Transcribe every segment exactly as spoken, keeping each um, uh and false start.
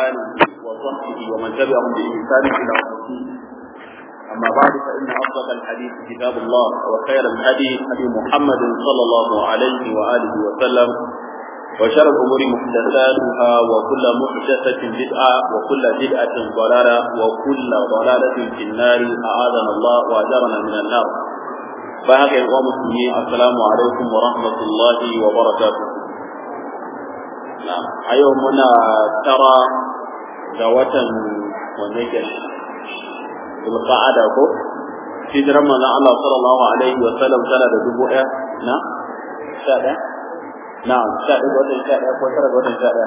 آله وصحبه ومن تبعهم بإحسان إلى يوم الدين. أما بعد فإن أصدق الحديث كتاب الله وخير الهدي هدي محمد صلى الله عليه وآله وسلم وشر الأمور محدثاتها وكل محدثة بدعة وكل بدعة ضلالة وكل ضلالة في النار أعاذنا الله وأجارنا من النار. باقي ومسلمين السلام عليكم ورحمة الله وبركاته. نعم أيومنا ترى دوة ونجل القاعدة كو في درمنا الله صلى الله عليه وسلم سنة دبوئة نعم سادة نعم سادة دوة سادة وشرة دوة سادة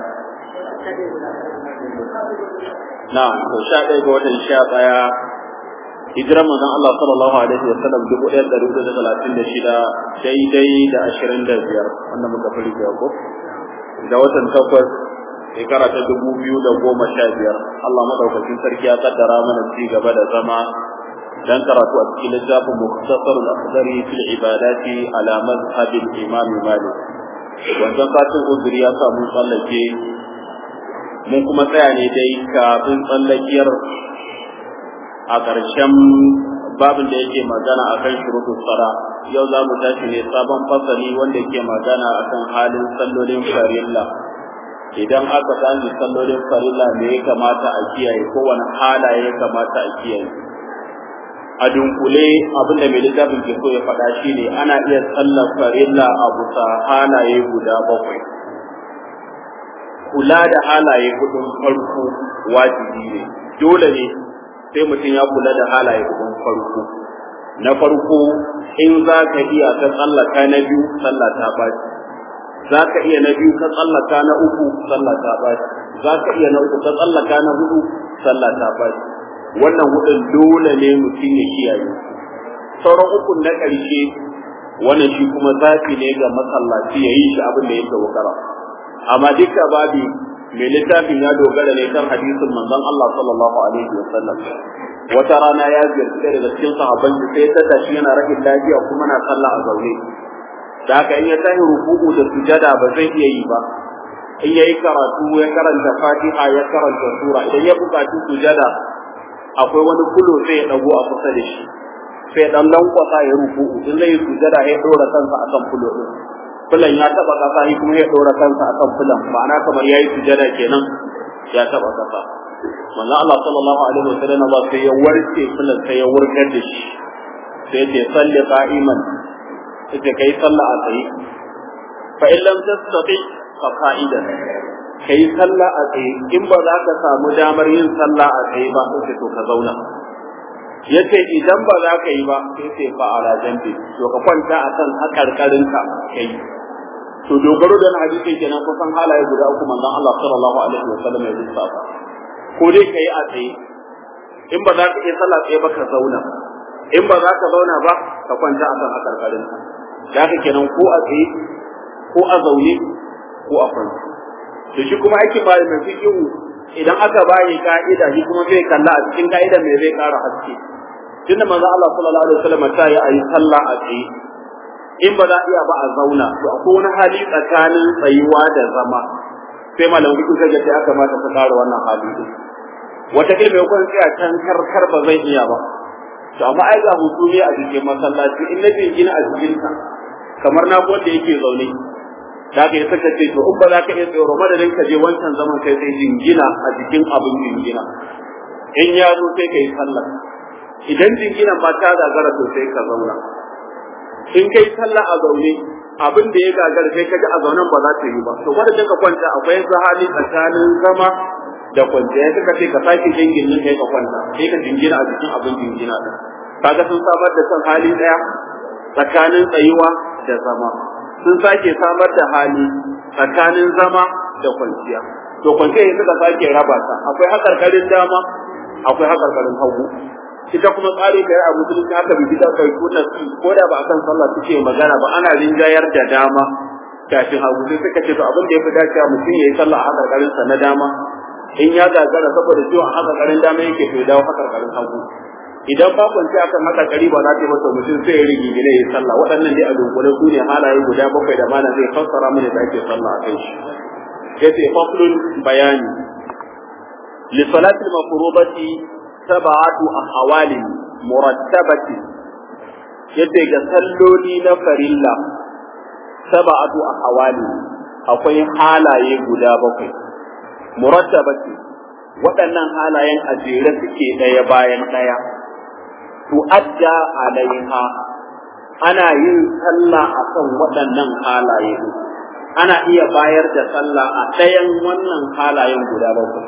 نعم سادة دوة سادة hijiran manzon Allah sallallahu alaihi wa sallam dubu ɗaya da dubu da talatin da shida daidai da ashirin da biyar wannan muka fari da ko da watan takwas shekara ta dubu biyu da goma sha biyar Allah madaukakin sarki ya kaddara mana ci gaba da zama dan karatu a cikin littafin Mukhtasar al-Akhdari fil ibadati ala madhhab al-Imam Malik wannan fatin uzuri ya samu tsallake mun kuma tsaya ne dai kafin tsallakiyar a ƙarshen babin da yake magana akan shurutus sala yau za mu tashi ne sabon fasali wanda yake magana akan halin sallolin farilla idan aka tashi sallolin farilla me ya kamata a kiyaye ko wani halaye ya kamata a kiyaye a dunkule abin da mai littafin ke so ya faɗa shine ana iya sallar farilla a bisa halaye guda bakwai kula da halaye hudun farko wajibi ne dole ne sai mutum ya kula da halaye hudun farko na farko in za ka iya ka tsallaka na biyu sallah ta baci za ka iya na biyu ka tsallaka na uku sallah ta baci za ka iya na uku ka tsallaka na hudu sallah ta baci wannan hudun dole ne mutum ya kiyaye sauran ukun na ƙarshe wannan shi kuma zafi ne ga masallaci ya yi shi abin da yake wakara amma duka babi mai littafin ya dogara ne kan hadisin manzon Allah sallallahu alaihi wa sallam wata rana ya ziyarci daga cikin sahabban sai ta tashi yana rashin lafiya kuma na sallah a zaune da haka in ya tashi ruku'u da sujada ba zai iya yi ba in yayi karatu ya karanta Fatiha ya karanta sura idan ya buƙaci sujada akwai wani kulo sai ya dago a kusa da shi sai dan lankwasa ya ruku'u in zai sujada ya dora kansa akan kulo din fulan ya taba kasa shi kuma ya dora kansa akan fulan ma'ana kamar yayi sujada kenan ya taba kasa manzo Allah sallallahu alaihi wasallam ba sai ya warke fulan sai ya warkar da shi sai ya salli qa'iman sai kai sallah a tsaye fa in lam tastati fa qa'idan kai sallah a tsaye in ba za ka samu damar yin sallah a tsaye ba sai to ka zauna yace idan ba za ka yi ba sai sai fa ala jambi to ka kwanta akan hakarkarinka kai to dogaro da hadisi kenan kusan halaye guda uku manzon Allah sallallahu alaihi wasallam ya lissafa ko dai kai a tsaye in ba za ka iya sallah tsaye ba ka zauna in ba za ka zauna ba ka kwanta akan hakarkarinka da haka kenan ko a tsaye ko a zaune ko a kwanta to shi kuma aikin bayan mai fikihu idan aka bayi ka'ida shi kuma zai kalla a cikin ka'idar me zai ƙara haske tunda manzo Allah sallallahu alaihi wasallam ta yi ayi sallah a tsaye in ba za iya ba a zauna to akwai wani hali tsakanin tsayuwa da zama sai malamu duk kaga sai aka mata ta ƙara wannan hali din wata kalma ya kwan tsaya can karkar ba zai iya ba to amma ai ga mutumi a cikin masallaci in nabi gina a cikin ka kamar na wanda yake zaune da ka yi saka ce to in ba za ka iya tsoro madadin ka je wancan zaman kai sai jingina a cikin abin jingina in ya zo sai ka yi sallah idan jinginan ba ta gagara to sai ka zauna in kai sallah a zaune abin da ya gagara sai ka ji a zaunen ba za ta yi ba to madadin ka kwanta akwai zahali tsakanin zama da kwanciya sai ka ce ka sake jinginin kai ka kwanta sai ka jingina a cikin abin jingina din kaga sun samar da kan hali daya tsakanin tsayuwa da zama sun sake samar da hali tsakanin zama da kwanciya to kwanciya yanzu ka sake raba ta akwai hakarkarin dama akwai hakarkarin hagu ita kuma tsari da ya musulunci haka bi da kai ko ko da ba akan sallah suke magana ba ana rinjayar da dama kafin hagu sai suka ce to abin da yafi dacewa mutum yayi sallah a hakarkarin sa na dama in ya gagara saboda cewa a hakarkarin dama yake to dawo hakarkarin hagu idan ba kwanci akan hakarkari ba za ta masa mutum sai ya rigi gine yayi sallah waɗannan dai a dunkule su ne halaye guda bakwai da malam zai fassara mana da ake sallah a kai shi yace faslun bayani li salati al-mafrudati sab'atu ahwal murattabati yace ga salloli na farilla sab'atu ahwal akwai halaye guda bakwai murattabati waɗannan halayen a jere suke ɗaya bayan ɗaya tu'adda alaiha ana yin sallah akan waɗannan halaye ana iya bayar da sallah a ɗayan wannan halayen guda bakwai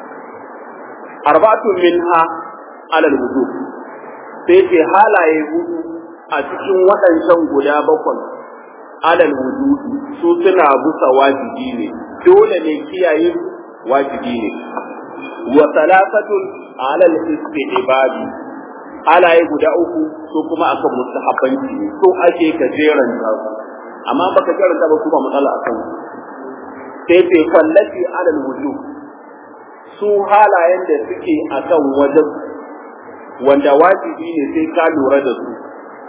arba'atu minha alal wujub sai ce halaye hudu a cikin waɗancan guda bakwai alal wujub su suna busa wajibi ne dole ne kiyaye wajibi ne wa salafatun alal istihbabi halaye guda uku su kuma akan mustahabbanci ne so ake ka jeranta su amma baka jeranta ba kuma matsala akan su sai sai fallati alal wujub su halayen da suke akan wajen wanda wajibi ne sai ka lura da su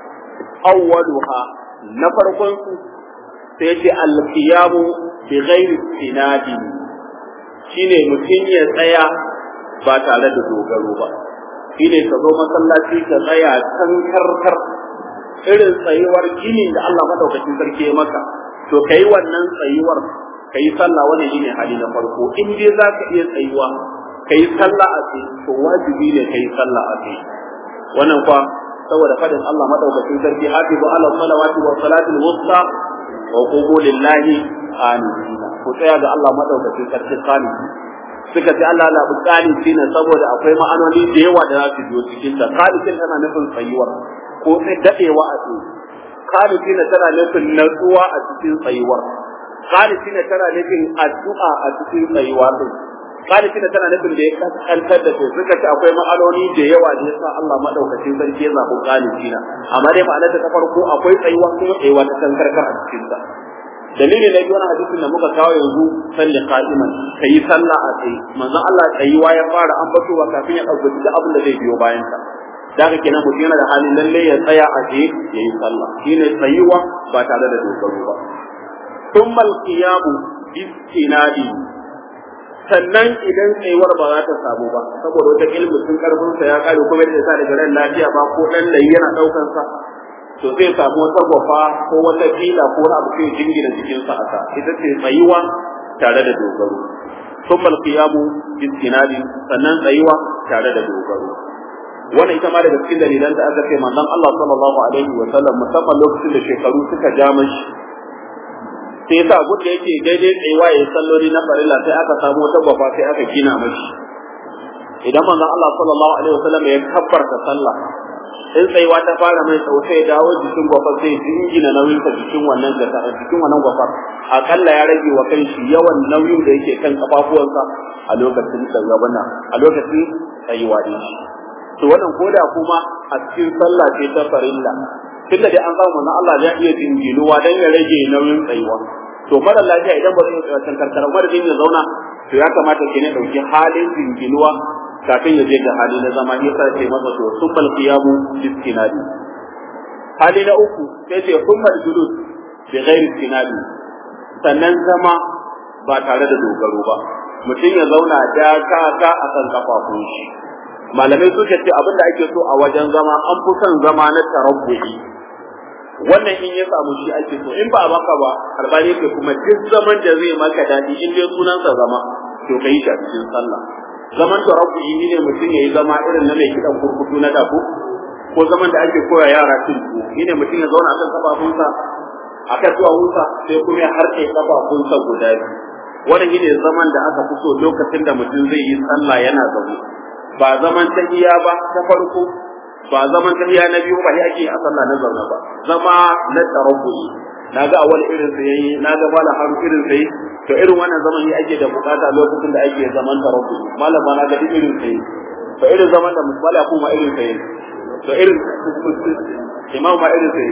awwaluha na farkon su sai ce al-qiyamu bi ghairi istinadi shine mutum ya tsaya ba tare da dogaro ba shine ka zo masallaci ka tsaya kan karkar irin tsayuwar gini da Allah madaukakin sarki ya maka to kai wannan tsayuwar kai sallah wannan shine hali na farko in dai zaka iya tsayuwa kai sallah a tsaye to wajibi ne kai sallah a tsaye wannan kwa saboda fadin Allah madaukakin sarki hafizu ala salawati wa salatil wusta wa qumu lillahi qanitina ku tsaya ga Allah madaukakin sarki qaniti suka ce Allah la bukani shine saboda akwai ma'anoni da yawa da za su biyo cikin ta qanitin tana nufin tsayuwar ko sai dadewa a tsaye qanitina tana nufin natsuwa a cikin tsayuwar qanitina tana nufin addu'a a cikin tsayuwa din qanitina tana nufin da ya kaskantar da kai suka ce akwai ma'anoni da yawa da yasa Allah madaukakin sarki ya zabi qanitina amma dai ma'anar ta farko akwai tsayuwa kuma tsayuwa ta kankarkar a cikin ta dalilin na biyu wani hadisin da muka kawo yanzu salli qa'iman kai sallah a tsaye manzon Allah tsayuwa ya fara ambatowa kafin ya dauki duk abin da zai biyo bayan sa daga kenan mutum yana da halin lalle ya tsaya a tsaye yayi sallah shine tsayuwa ba tare da dogaro ba thumma al-qiyamu istinadi sannan idan tsayuwar ba za ta samu ba saboda wata ilmi sun karfin sa ya kare kuma da sa daga ran lafiya ba ko dan da yana daukan sa to zai samu wata gwafa ko wata fila ko wani abu sai jingina cikin sa aka ita ce tsayuwa tare da dogaro thumma al-qiyamu istinadi sannan tsayuwa tare da dogaro wannan ita ma daga cikin dalilan da aka ce manzon Allah sallallahu alaihi wa sallam musamman lokacin da shekaru suka ja mashi sai yasa gudu yake daidai tsayuwa ya salloli na farilla sai aka samu wata gwafa sai aka gina mashi idan manzon Allah sallallahu alaihi wa sallam ya kabbarta sallah in tsayuwa ta fara mai tsawo sai dawo jikin gwafar sai jingina nauyin sa jikin wannan gata jikin wannan gwafar akalla ya rage wa kanshi yawan nauyin da yake kan kafafuwansa a lokacin tsayuwa a lokacin tsayuwa din shi to wannan koda kuma a cikin sallah ce ta farilla tunda dai an samu manzon Allah ya iya jinginuwa dan ya rage nauyin tsayuwa to mara lafiya idan ba zai tsaya karkara ba da ya zauna to ya kamata ke ne dauki halin jinginuwa kafin ya je ga hali na zama ya sai masa to subbal qiyamu istinadi hali na uku sai ce ummar julud bi ghairi istinadi sannan zama ba tare da dogaro ba mutum ya zauna da ka ka akan kafafun shi malamai suka ce abin da ake so a wajen zama an fi son zama na tarabbu'i wannan in ya samu shi ake so in ba a baka ba albani ke kuma duk zaman da zai maka dadi in dai sunansa zama to kai shi a cikin sallah zaman tarabbu'i ne mutum yayi zama irin na mai kidan kurkutu na dako ko zaman da ake koya yara cin tuwo shine mutum ya zauna akan kafafunsa akan duwawunsa sai kuma ya harke kafafunsa guda biyu wannan shine zaman da aka fi so lokacin da mutum zai yi sallah yana zaune ba zaman tahiya ba ta farko ba zaman tahiya na biyu ba ake a sallah na zaune ba zama na tarabbu'i naga awal irin sa yayi naga bala har irin sa to irin wannan zaman yi ake da bukata lokacin da ake zaman tarabbu'i malam ma naga irin sa to irin zaman da musbala kuma irin sa to irin imam ma irin sa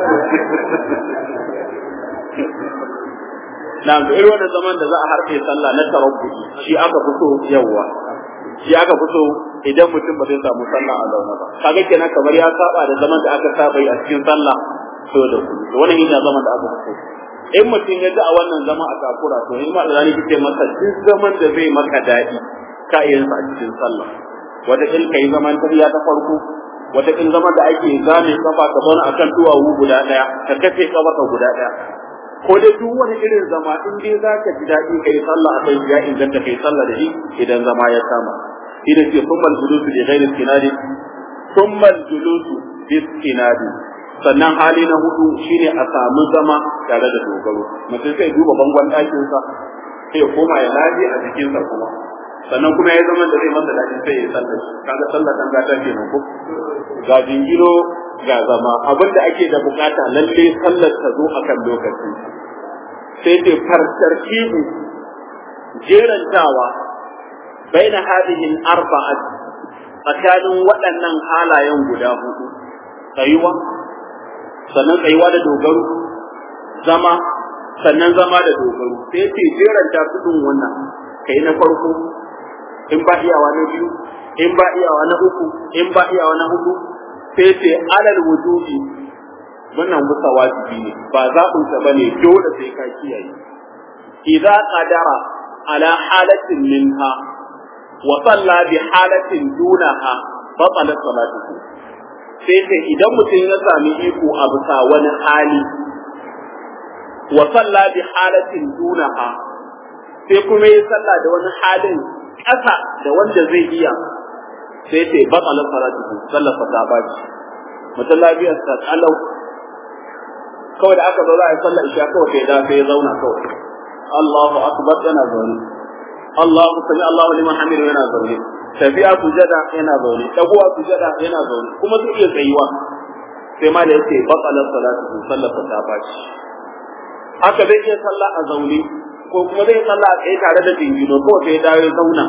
na ga irin wannan zaman da za a harfe sallah na tarabbu'i shi aka fito yawa shi aka fito idan mutum ba zai samu sallah a zaune ba kaga kenan kamar ya saba da zaman da aka saba yi a cikin sallah to da to wannan yana zaman da aka fito in mutum ya ga a wannan zaman a takura to in ma da zani kike masa duk zaman da zai maka dadi ka iya yin sa a cikin sallah wata kin kai zaman tafiya ta farko wata kin zaman da ake zame kafa ka zauna akan duwawu guda daya ka kafe kafa ka guda daya ko da duk wani irin zama in dai zaka ji dadi kai sallah akai ya inganta kai sallah da shi idan zama ya kama idan ce summal julusu bi ghairi istinadi summal julusu bi istinadi sannan hali na hudu shine a samu zama tare da dogaro mutum sai duba bangon ɗakin sa sai ya koma ya laje a jikin sa kuma sannan kuma ya zama da zai masa daɗi sai ya sallah kaga sallah kan gata kenan ko ga jingiro ga zama abinda ake da bukata lalle sallar ta zo akan lokaci sai ce fartarkibu jerantawa baina hadhihi al-arba'at tsakanin waɗannan halayen guda hudu tsayuwa sannan tsayuwa da dogaro zama sannan zama da dogaro sai ce jeranta kudin wannan kai na farko in ba iyawa na biyu in ba iyawa na uku in ba iyawa na hudu sai ce alal wujubi wannan musa wajibi ne ba zaɓin ka bane dole sai ka kiyaye idza qadara ala halatin minha wa salla bi halatin dunaha batalat salatuhu sai sai idan mutum ya sami iko a bisa wani hali wa salla bi halatin dunaha sai kuma ya salla da wani halin ƙasa da wanda zai iya sai sai batalat salatuhu sallar sa ta baci mutum lafiyar sa kalau kawai da aka zo za a yi sallar isha kawai sai da sai ya zauna kawai Allahu akbar yana zaune Allahu sami Allahu liman hamidu yana zaune tafiya sujada yana zaune dagowa sujada yana zaune kuma zai iya tsayuwa sai ma da yace batalat salatu sallar ta baci haka zai iya sallah a zaune ko kuma zai sallah a tsaye tare da jingino ko sai dawo ya zauna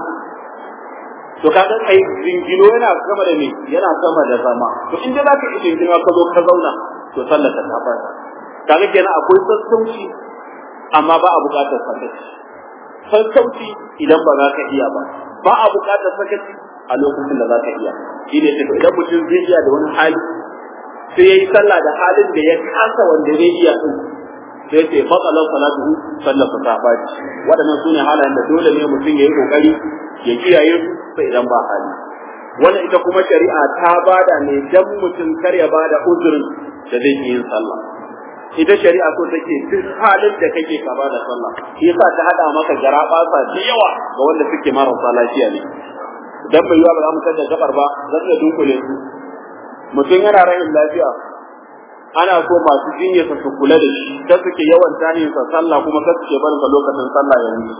to kaga kai jingino yana sama da me yana sama da zama to in dai zaka yi jingino ka zo ka zauna to sallar ta baci kaga kenan akwai sassauci amma ba a buƙatar sakaci sassauci idan ba za ka iya ba ba a buƙatar sakaci a lokacin da za ka iya shi ne sai idan mutum zai iya da wani hali sai ya yi sallah da halin da ya kasa wanda zai iya din sai ce fatsalar salatu sallar ta baci waɗannan su ne halayen da dole ne mutum ya yi ƙoƙari ya kiyaye su sai idan ba hali wannan ita kuma shari'a ta bada ne dan mutum kar ya bada uzurin da zai yi yin sallah ita shari'a ko take duk halin da kake ka bada sallah shi yasa ta hada maka garabasa da yawa ga wanda suke marasa lafiya ne dan bai yiwa ba za mu tada gabar ba zan da dunkule su mutum yana rayin lafiya ana so masu jinya su kula da shi da suke yawan tanin sa sallah kuma ka suke barin sa lokacin sallah yanzu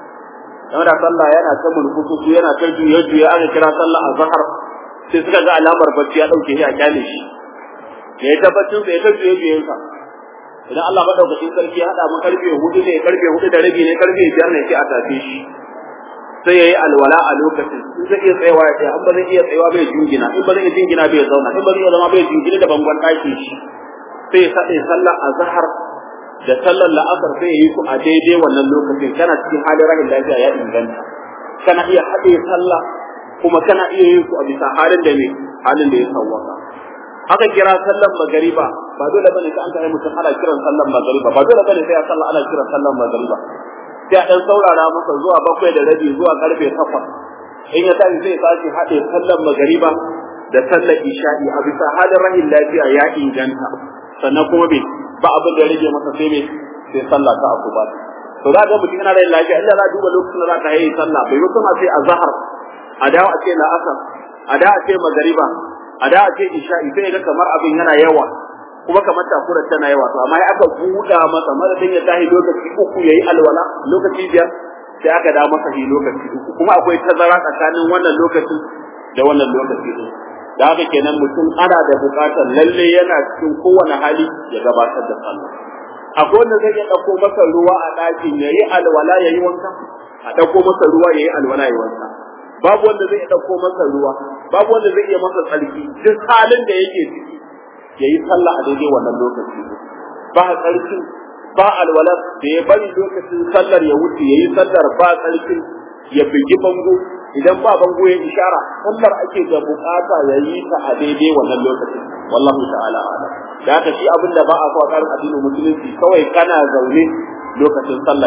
dan da sallah yana ta mulkutu yana ta juye juye aka kira sallah azhar sai suka ga alamar bacci ya dauke shi a kyale shi ya tabbacin sa ya ta juye juyen sa idan Allah madaukakin sarki ya hada mu karfe hudu ne karfe hudu da rabi ne karfe biyar ne sai a tafi shi sai yayi alwala a lokacin in zai iya tsayawa ya tsaya in ba zai iya tsayawa bai jingina in ba zai iya jingina bai zauna in ba zai iya zama bai jingina da bangon ɗakin shi sai ya sade sallar azhar da sallar la'asar sai yayi su a daidai wannan lokacin kana cikin halin rahin lafiya ya inganta kana iya haɗe sallah kuma kana iya yin su a bisa halin da ne halin da ya sawwaka aka kira sallan magariba ba dole bane sai an kai mutum ana kiran sallan magariba ba dole bane sai a sallah ana kiran sallan magariba sai a dan saurara masa zuwa bakwai da rabi zuwa karfe takwas in ya tashi sai ya sake haɗe sallan magariba da sallar isha'i a bisa halin rahin lafiya ya inganta sannan kuma bai ba abin da ya rage masa sai me sai sallah ta asuba to za ga mutum yana rahin lafiya inda za a duba lokacin da za ka yi sallah bai mutum a sai azhar a dawo a ce la'asar a dawo a ce magariba a da a ce isha'i sai ga kamar abin yana yawa kuma kamar takurar tana yawa to amma ya aka buɗa masa madadin ya tahi lokaci uku yayi alwala lokaci biyar sai aka da masa shi lokaci uku kuma akwai tazara tsakanin wannan lokaci da wannan lokaci din da haka kenan mutum ana da buƙatar lalle yana cikin kowane hali ya gabatar da sallah akwai wanda zai iya ɗauko masa ruwa a ɗakin yayi alwala yayi wanka a ɗauko masa ruwa yayi alwala yayi wanka babu wanda zai iya ɗauko masa ruwa babu wanda zai iya masa tsarki duk halin da yake ciki yayi sallah a daidai wannan lokaci ba tsarki ba alwala da ya bari lokacin sallar ya wuce yayi sallar ba tsarki ya bigi bango idan ba bango ya ishara sallar ake da bukata yayi ta a daidai wannan lokacin wallahu ta'ala a'lam da haka shi abinda ba a so a karin addinin musulunci kawai kana zaune lokacin sallah yayi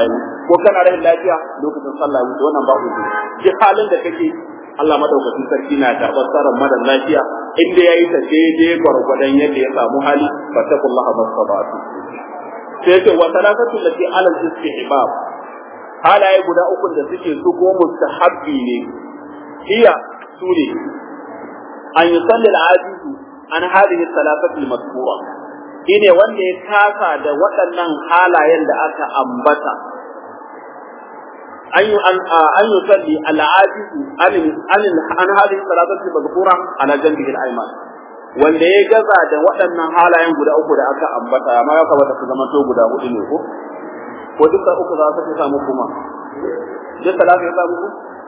ko kana rahin lafiya lokacin sallah wuce wannan ba uzuri duk halin da kake Allah madaukakin sarki na da basaran madan lafiya inda yayi ta daidai gwargwadon yadda ya samu hali fattakullaha masabatu sai ce wa salatatu lati ala al-istihbab halaye guda uku da suke su ko mustahabbi ne hiya sune an yusalli al-ajiz an hadhihi salatatu al-mazkura shine wanda ya kasa da waɗannan halayen da aka ambata an an yusalli al-ajiz an an an hadhihi salatatu al-mazkura ala janbihi al-ayman wanda ya gaza da waɗannan halayen guda uku da aka ambata amma ya kamata su zama to guda hudu ne ko ko duka uku za su samu kuma duk talaka ya samu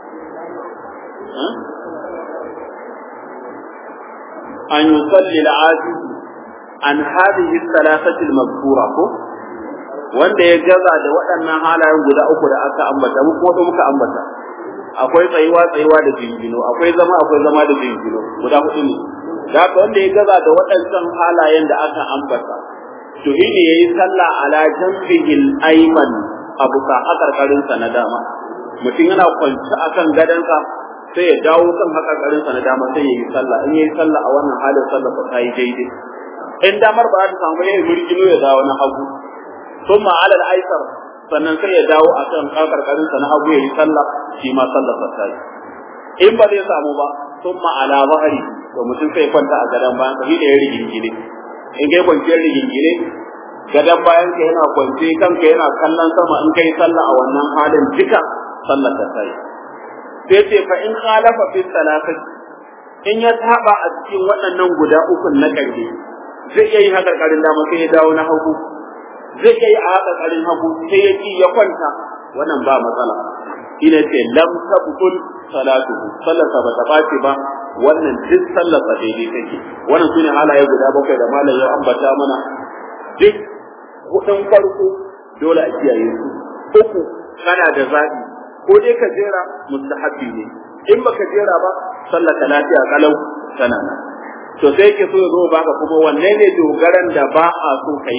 an yusalli al-ajiz an hadhihi thalathati al-mazkura ko wanda ya gaza da waɗannan halayen guda uku da aka ambata mu kuma da muka ambata akwai tsayuwa tsayuwa da jingino akwai zama akwai zama da jingino guda hudu ne da wanda ya gaza da waɗannan halayen da aka ambata to shi ne yayi sallah ala janbihil ayman abu ka hakarkarin sa na dama mutum yana kwance akan gadansa sai ya dawo kan hakarkarin sa na dama sai yayi sallah in yayi sallah a wannan halin sallah ta yi daidai in damar ba ta samu yayi murgino ya dawo na hagu thumma ala al-aysar sannan sai ya dawo akan hakarkarin sa na hagu yayi sallah shi ma sallah ta yi in ba zai samu ba thumma ala zahri to mutum sai kwanta a gadan bayan sa shi da ya rigingine in kai kwanciyar rigingine gadan bayan ka yana kwance kanka yana kallon sama in kai sallah a wannan halin duka sallar ta sai sai ce fa in khalafa fi salati in ya saba a cikin waɗannan guda uku na ƙarshe zai iya yi haka karin dama sai ya dawo na hagu zai iya yi a haka karin hagu sai ya ki ya kwanta wannan ba matsala ina ce lam tabtul salatuhu sallarsa ba ta bace ba wannan duk sallarsa daidai take wannan sune halaye guda bakwai da malam ya ambata mana duk hudun farko dole a kiyaye su uku kana da zabi ko dai ka jera mustahabbi ne in baka jera ba sallar ka lafiya kalau tana nan to sai ke so zo baka kuma wanne ne dogaran da ba a so kai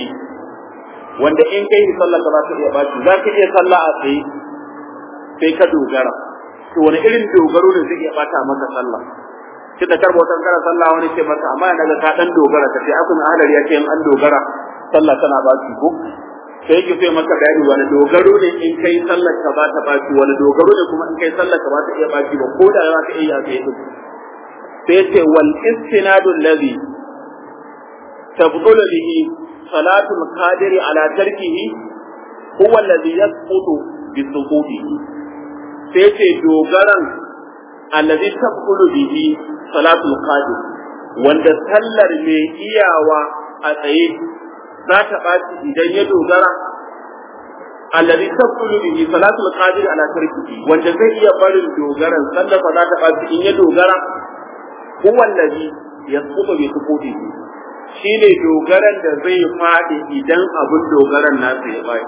wanda in kai sallar ka za ta iya baci za ka iya sallah a tsaye sai ka dogara to wani irin dogaro ne zai iya bata maka sallah sai da karbo tan kara sallah wani ce maka amma daga ka dan dogara ka sai akun hadar ya ce an dogara sallah tana baci ko sai yake sai maka bayani wani dogaro ne in kai sallar ka ba ta baci wani dogaro ne kuma in kai sallar ka ba ta iya baci ba ko da za ka iya sai duk sai ce wal istinadu alladhi tabdulu bihi salatul qadiri ala tarkihi huwa alladhi yasqutu bi suqudihi sai ce dogaran alladhi tabdulu bihi salatul qadir wanda sallar mai iyawa a tsaye za ta ɓaci idan ya dogara alladhi tabtulu bihi salatul qadir ala tarkihi wanda zai iya barin dogaran sallar fa za ta ɓaci in ya dogara huwa alladhi yasqutu bi suqudihi shine dogaran da zai faɗi idan abin dogaran nasa ya ɓaci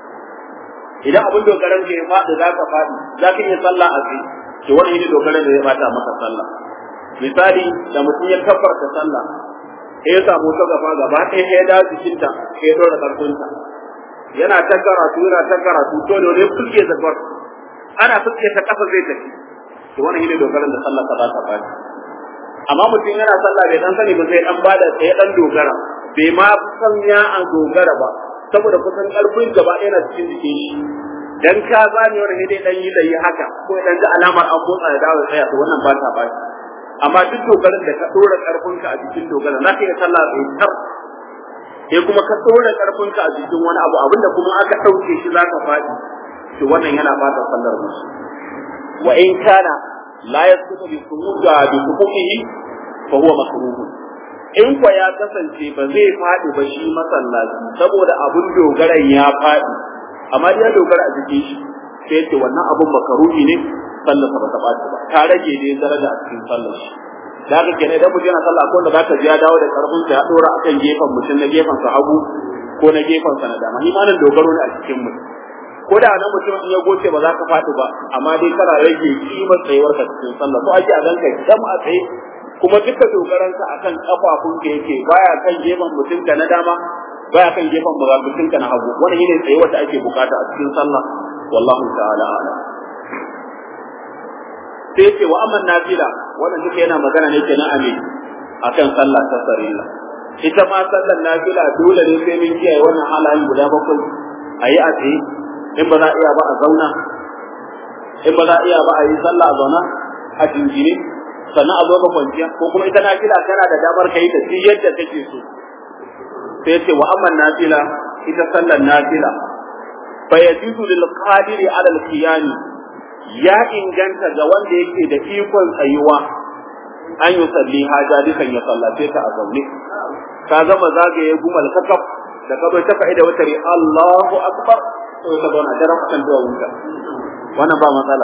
idan abin dogaran ka ya faɗi za ka faɗi za ka iya sallah a tsaye to wani ne dogaran da ya ɓata maka sallah misali da mutum ya kabbarta sallah sai ya samu ta gaba gaba ɗaya ya da jikinta sai ya dora karfinta yana ta karatu yana ta karatu to da ne fuske zabar ana fuske ta kafa zai tafi to wannan shine dogaran da sallah ta ba ta bani amma mutum yana sallah bai dan sani ba sai dan bada sai dan dogara bai ma san ya an dogara ba saboda kusan karfin gaba ɗaya na cikin jikin shi dan ka zani wannan dai dan yi da yi haka ko dan ga alamar an motsa da dawo tsaya to wannan ba ta bani amma duk dogaran da ka dora karfinka a cikin dogaran za ka iya sallah bai tar sai kuma ka dora karfinka a cikin wani abu abinda kuma aka dauke shi za ka faɗi to wannan yana bata sallar musu wa in kana la yasqutu bi sujuda bi sujudihi fa huwa makruh in ko ya kasance ba zai faɗi ba shi masallaci saboda abun dogaran ya faɗi amma ya dogara a cikin shi sai ce wannan abun makaruhi ne sallar ba ta ɓaci ba ta rage dai daraja a cikin sallar shi da haka kenan idan mutum yana sallah ko da zaka ji ya dawo da karfin sa ya dora akan gefen mutum na gefen sa hagu ko na gefen sa na dama ni ma nan dogaro ne a cikin mutum ko da nan mutum in ya goce ba za ka faɗi ba amma dai kana rage kimar tsayuwar ka cikin sallah to ake a ganka dam a tsaye kuma duka dogaran ka akan kafafun ka yake baya kan gefen mutum ka na dama baya kan gefen mutum ka na hagu wannan shine tsayuwar da ake bukata a cikin sallah wallahu ta'ala a'lam. sai ce wa amman nafila wannan duka yana magana ne kenan amin akan sallah ta farilla. Ita ma sallar nafila dole ne sai mun kiyaye wannan halayen guda bakwai, ayi a tsaye, in ba za a iya ba a zauna, in ba za a iya ba a yi sallah a zauna a jingine, sannan a zo ka kwanciya, ko kuma ita nafila kana da damar ka yi ta duk yadda kake so. sai ce wa amman nafila ita sallar nafila fa yajuzu lil qadiri ala al qiyam, ya inganta ga wanda yake da ikon tsayuwa an yi salli haja dukan ya sallace ta a zaune. Ka gama zagaye gumal kakaf da ka bai ta fa'ida wata ri Allahu akbar to ka zauna da rakan da wuta, wannan ba matsala.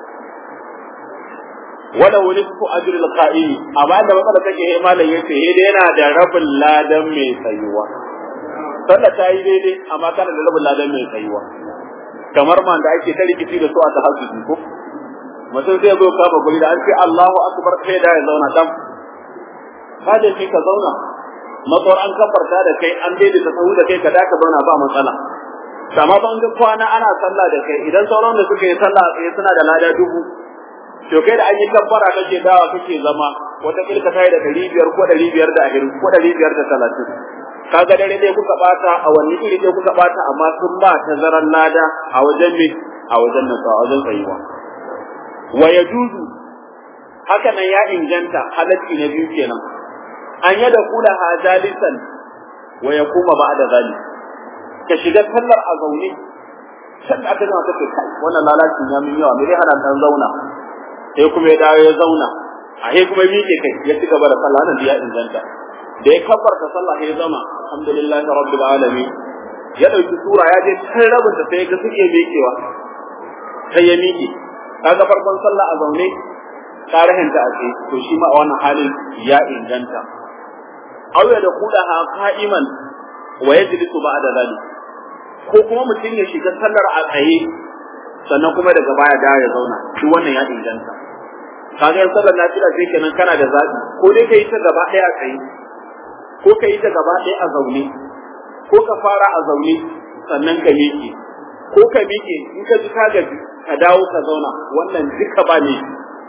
wala wulku ajrul qa'im, amma da matsala take he malam yace he dai yana da rabin ladan mai tsayuwa. sallah ta yi daidai amma kana da rabin ladan mai tsayuwa, kamar man da ake ta rikici da su a tahajjudi ko mutum zai zo kama guri da an ce Allahu akbar kai da ya zauna dan ba da shi ka zauna, matsawar an kafarta da kai an daidaita sahu da kai ka da ka zauna ba matsala. amma ban ga kwana ana sallah da kai, idan sauran da suka yi sallah tsaye suna da lada dubu, to kai da an yi kabbara kake dawa kake zama wata kilka tayi da ɗari biyar ko ɗari biyar da ashirin ko ɗari biyar da talatin, kaga dare dai kuka bata a wani iri dai kuka bata, amma sun ba tazaran lada a wajen me a wajen nasa a wajen tsayuwa. wa yajuzu haka nan ya inganta halacci na biyu kenan an yada kula hajalisan wa yakuma ba'da zalik, ka shiga sallar a zaune sai aka ga take kai wannan lalacin ya min yawa me dai hana dan zauna, sai kuma ya dawo ya zauna a he kuma miƙe kai ya ci gaba da sallah nan ya inganta. da ya kabbarta sallah ya zama alhamdulillahi rabbil alamin, ya dauki sura ya je kan rabin da sai ga suke miƙewa sai ya miƙe. kaga farkon sallah a zaune tarihin ta ake to shi ma a wannan halin ya inganta. aw ya da kudaha qa'iman wa yajlisu ba'da zalik, ko kuma mutum ya shiga sallar a tsaye sannan kuma daga baya da ya zauna, shi wannan ya inganta. kaga yan sallar nafila sai kenan kana da zabi, ko dai kai ta gaba daya a tsaye, ko kai ta gaba daya a zaune, ko ka fara a zaune sannan ka miƙe, ko ka miƙe in ka ji ka gaji ka dawo ka zauna, wannan duka ba ne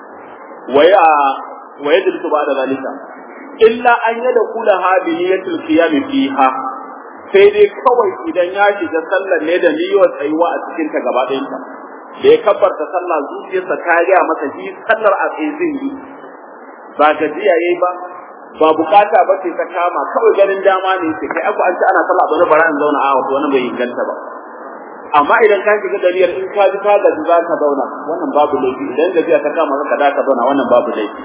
waya waya dilku ba da zalika illa an yada kula hadiyatul qiyam fiha, sai dai kawai idan ya shiga sallar ne da niyyar tsayuwa a cikin ta gaba ɗayan ta, da ya kabbarta sallah zuciyarsa ta ga masa shi sallar a tsaye zai yi, ba gajiya yayi ba ba bukata ba ce ta kama, kawai ganin dama ne sai kai aku an ci ana sallah bane bara in zauna a wato wannan bai inganta ba. amma idan ka shiga daliyar in ka ji ka gaji za ka zauna, wannan babu laifi, idan gajiya ta kama ka da ka zauna wannan babu laifi.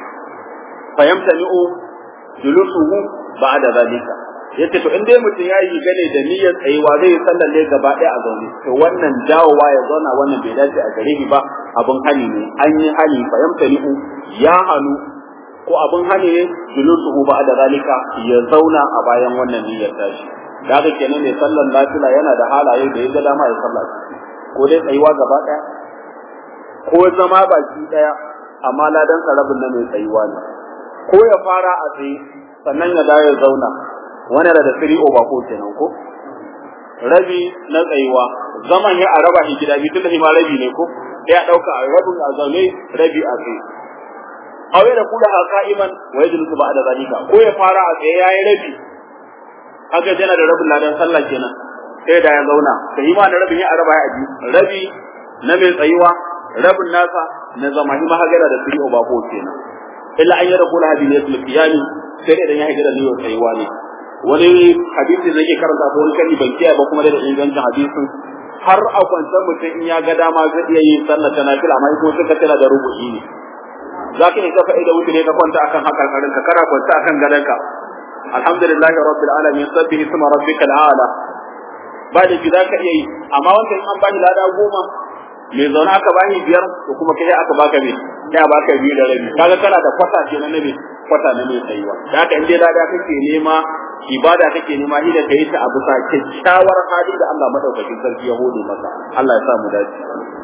fayamtani'u julusuhu ba'da zalika, yace to in dai mutum ya yi gane da niyyar tsayuwa zai sallar ne gaba ɗaya a zaune, to wannan dawowa ya zauna wannan bai dace a gare shi ba, abun hani ne, an yi hani fayamtani'u ya hanu ko abun hani ne julusuhu ba'da zalika ya zauna a bayan wannan niyyar tashi. da haka kenan ne sallar nafila yana da halaye da ya ga dama ya sallah, ko dai tsayuwa gaba ɗaya ko zama baki ɗaya amma ladan sarabin na mai tsayuwa ne, ko ya fara a tsaye sannan ya dawo ya zauna, wani da three over four kenan ko rabi na tsayuwa, zaman ya a raba shi gida biyu tunda shi ma rabi ne ko ya dauka a rabin a zaune rabi a tsaye. aure da kula a qa'iman wa yajlisu ba'da zalika, ko ya fara a tsaye yayi rabi haka yana da rabin ladan sallah kenan, sai da ya zauna sai ma da rabin ya a raba ya aji, rabi na mai tsayuwa rabin nasa na zama shi ma haka da three over four kenan. illa an yada kula hadin yasul qiyami, sai idan ya hijira ne tsayuwa ne. wani hadisi da yake karanta ko wani kani ban kiyaye ba kuma da ingancin hadisin, har a kwantar mutum in ya ga dama zai iya yin sallar ta nafila, amma ko suka tana da rubuci ne, zaka yi ka fa'ida wuce ne ka kwanta akan hakarkarin ka, kana kwanta akan gadanka alhamdulillahi rabbil alamin sabbihi isma rabbikal a'la, ba da gida ka iya yi. amma wanda in an bani lada goma mai zaune aka bani biyar, to kuma kai aka baka me ya baka biyu da rabi, kaga kana da kwata kenan ne kwata na mai tsayuwa. da haka in dai lada kake nema, ibada kake nema, idan kai ta abu sa kyakkyawar hali da Allah madaukakin sarki ya hode maka, Allah ya sa mu dace.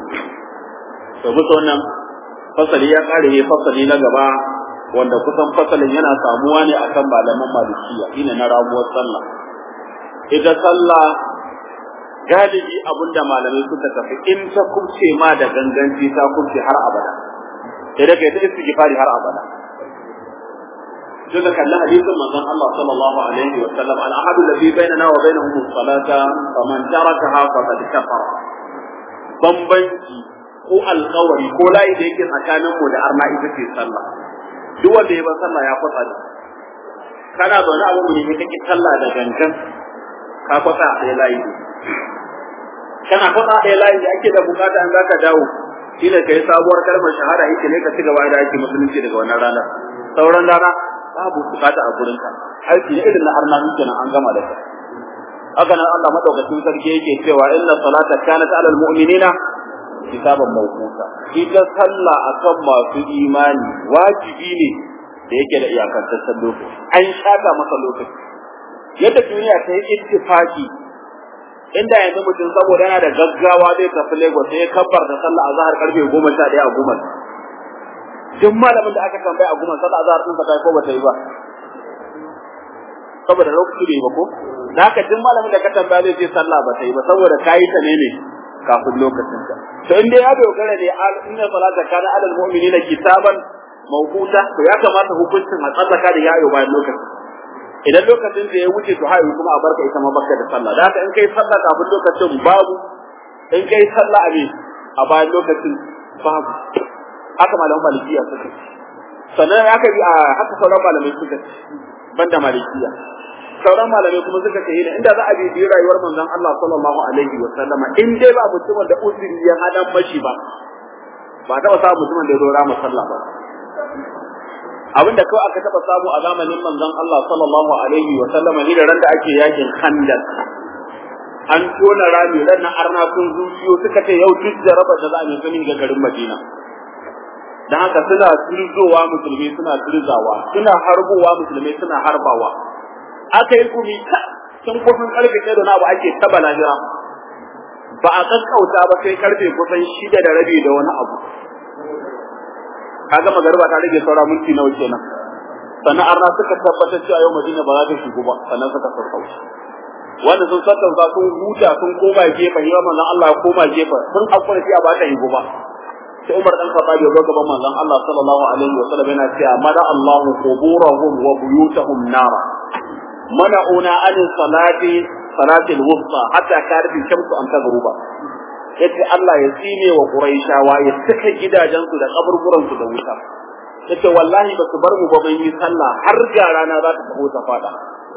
to mutu wannan fasali ya kare ne, fasali na gaba wanda kusan fasalin yana samuwa ne akan malaman malikiya, ina na ramuwar sallah. ita sallah galibi abinda malamai suka tafi in ta kubce ma da ganganci ta kubce har abada sai da kai ta istighfari har abada daga kallon hadisin manzon Allah sallallahu alaihi wa sallam al ahadu alladhi bainana wa bainahum as-salata faman tarakaha faqad kafara bambanci ko alƙawari ko layi da yake tsakanin mu da arna ita ce sallah duk wanda ya bar sallah ya kwatsa ne kana zaune a wani ne kake sallah da gangan ka kwatsa a ɗaya layi kana kwatsa a ɗaya layi da ake da bukata an zaka dawo shi ne kai sabuwar kalmar shahada yake ne ka ci gaba da ake musulunci daga wannan rana sauran rana babu bukata a gurin ka aiki ne irin na arna kenan an gama da kai haka nan Allah madaukakin sarki yake cewa inna salata kanat alal mu'minina kitaban mawquta ita sallah akan masu imani wajibi ne da yake da iyakantaccen lokaci an shaka masa lokaci yadda duniya ta yi ittifaki inda yanzu mutum saboda yana da gaggawa zai tafi Lagos sai ya kabbar da sallah azhar karfe goma sha ɗaya a goma duk malamin da aka tambaya a goma sallah azhar din ta ko bata yi ba saboda lokaci bai ba ko da haka duk malamin da ka tambaya zai ce sallah bata yi ba saboda kai ta ne ne kafin lokacin ta to in dai ya dogara ne inna salata kana alal mu'minina kitaban mawquta to ya kamata hukuncin a tsallaka da yayo bayan lokacin idan lokacin da ya wuce to hayo kuma a barka ita ma barka da sallah da haka in kai sallah kafin lokacin babu in kai sallah a ne a bayan lokacin babu haka malaman malikiya suka sannan aka bi a haka sauran malamai suka banda malikiya sauran malamai kuma suka ce ne inda za a bi rayuwar manzon Allah sallallahu alaihi wa sallama in dai ba mutumin da uzuri ya hada mashi ba ba ta ba samu mutumin da ya zo rama sallah ba abinda kawai aka taba samu a zamanin manzon Allah sallallahu alaihi wa sallama ne da ran da ake yakin Khandaq an tona rami ran na arna sun zuciyo suka ce yau duk jaraba da za a yi sani ga garin Madina dan haka suna turzowa musulmi suna turzawa suna harbowa musulmi suna harbawa aka yi gumi tun kusan karfe ɗaya da na abu ake taba lahira ba a kaskauta ba sai karfe kusan shida da rabi da wani abu kaga magariba ta rage saura minti nawa kenan sannan arna suka tabbatar cewa yau Madina ba za ta shigo ba sannan suka sassauci wanda sun sassauta sun huta sun koma gefe hira manzon Allah ya koma gefe sun hakura cewa ba ta shigo ba sai Umar dan Khattab ya zo gaban manzon Allah sallallahu alaihi wa sallam yana cewa mada Allahu quburahum wa buyutahum nara mana'una an salati salati al-wusta hatta karfi shamsu an tagruba yace Allah ya tsine wa Quraishawa ya saka gidajensu da kaburburan su da wuta yace wallahi ba su bar mu ba mun yi sallah har ga rana za ta taho ta fada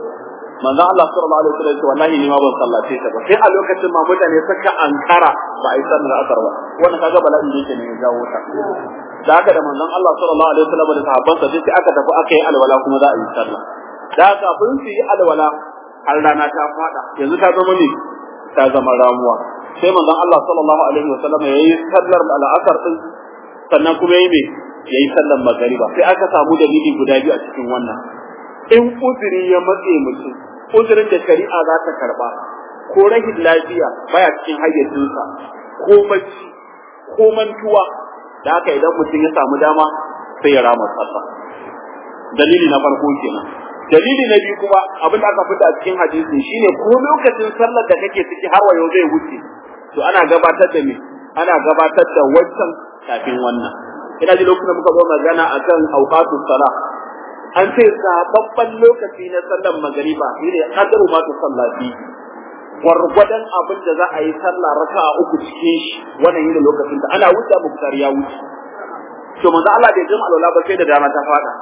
manzo Allah sallallahu alaihi wasallam wallahi ni ma ban sallace ta ba sai a lokacin ma mutane suka ankara ba a yi sallar asar ba wannan kaga bala'in yake ne ya jawo ta da haka da manzon Allah sallallahu alaihi wasallam da sahabbansa sai aka tafi aka yi alwala kuma za a yi sallah da haka kafin su yi alwala har rana ta fada yanzu ta zama ne ta zama ramuwa sai manzon Allah sallallahu alaihi wasallam yayi sallar al'asar din sannan kuma yayi ne yayi sallar magriba sai aka samu dalili guda biyu a cikin wannan in uzuri ya matse mutum uzurin da shari'a za ta karba ko rahin lafiya baya cikin hayyacinsa ko bacci ko mantuwa da haka idan mutum ya samu dama sai ya rama sallah dalili na farko kenan dalili na biyu kuma abin da aka fita a cikin hadisi shine ko lokacin sallar da kake ciki har wa yau zai wuce to ana gabatar da me ana gabatar da wancan kafin wannan ina ji lokacin da muka zo magana akan awqatus salah an ce zababban lokaci na sallar magriba shine qadru ma tu sallati gwargwadon abin da za a yi sallah raka'a uku cikin shi wannan yin lokacin da ana wuce muktar ya wuce to manzo Allah bai jima alwala ba sai da dama ta fada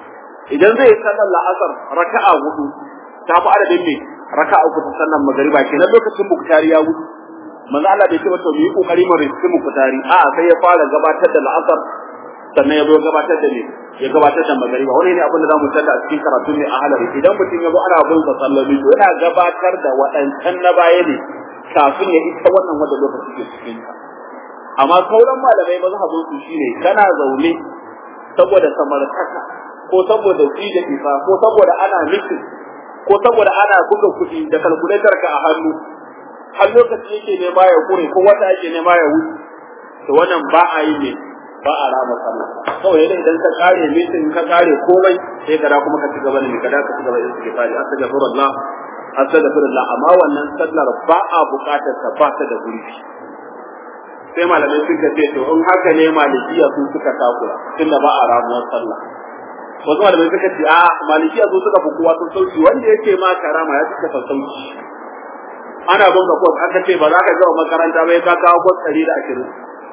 idan zai sallar la'asar raka'a hudu ta fi adadin ne raka'a uku ta sallar magriba kenan lokacin muktar ya wuce manzo Allah bai ce ba to mu yi kokari mu riski muktari a'a sai ya fara gabatar da la'asar sannan ya zo gabatar da ne ya gabatar da magariba wani ne abin da zamu tada a cikin karatu ne a halari idan mutum ya zo ana bin sa salloli to yana gabatar da waɗancan na baya ne kafin ya isa wannan wanda lokaci ke cikin ta amma sauran malamai mazhabin su shine kana zaune saboda samarkaka ko saboda da ifa ko saboda ana miki ko saboda ana buga kuɗi da kalkulator ka a hannu har lokaci yake ne ma ya kure ko wata yake ne ma ya wuce to wannan ba a yi ne ba a rama sallah kawai dai idan ka kare mitin ka kare komai sai ka da kuma ka ci gaba da kada ka ci gaba da istighfari astaghfirullah astaghfirullah amma wannan sallar ba a buƙatar ta ba ta da gurbi sai malamai suka ce to in haka ne malikiya su suka takura tunda ba a ramuwar sallah wasu malamai suka ce a malikiya su suka fi kowa sun sauki wanda yake ma karama ya suka sauki ana bunga kwas aka ce ba za ka gama makaranta ba ka kawo kwas ɗari da ashirin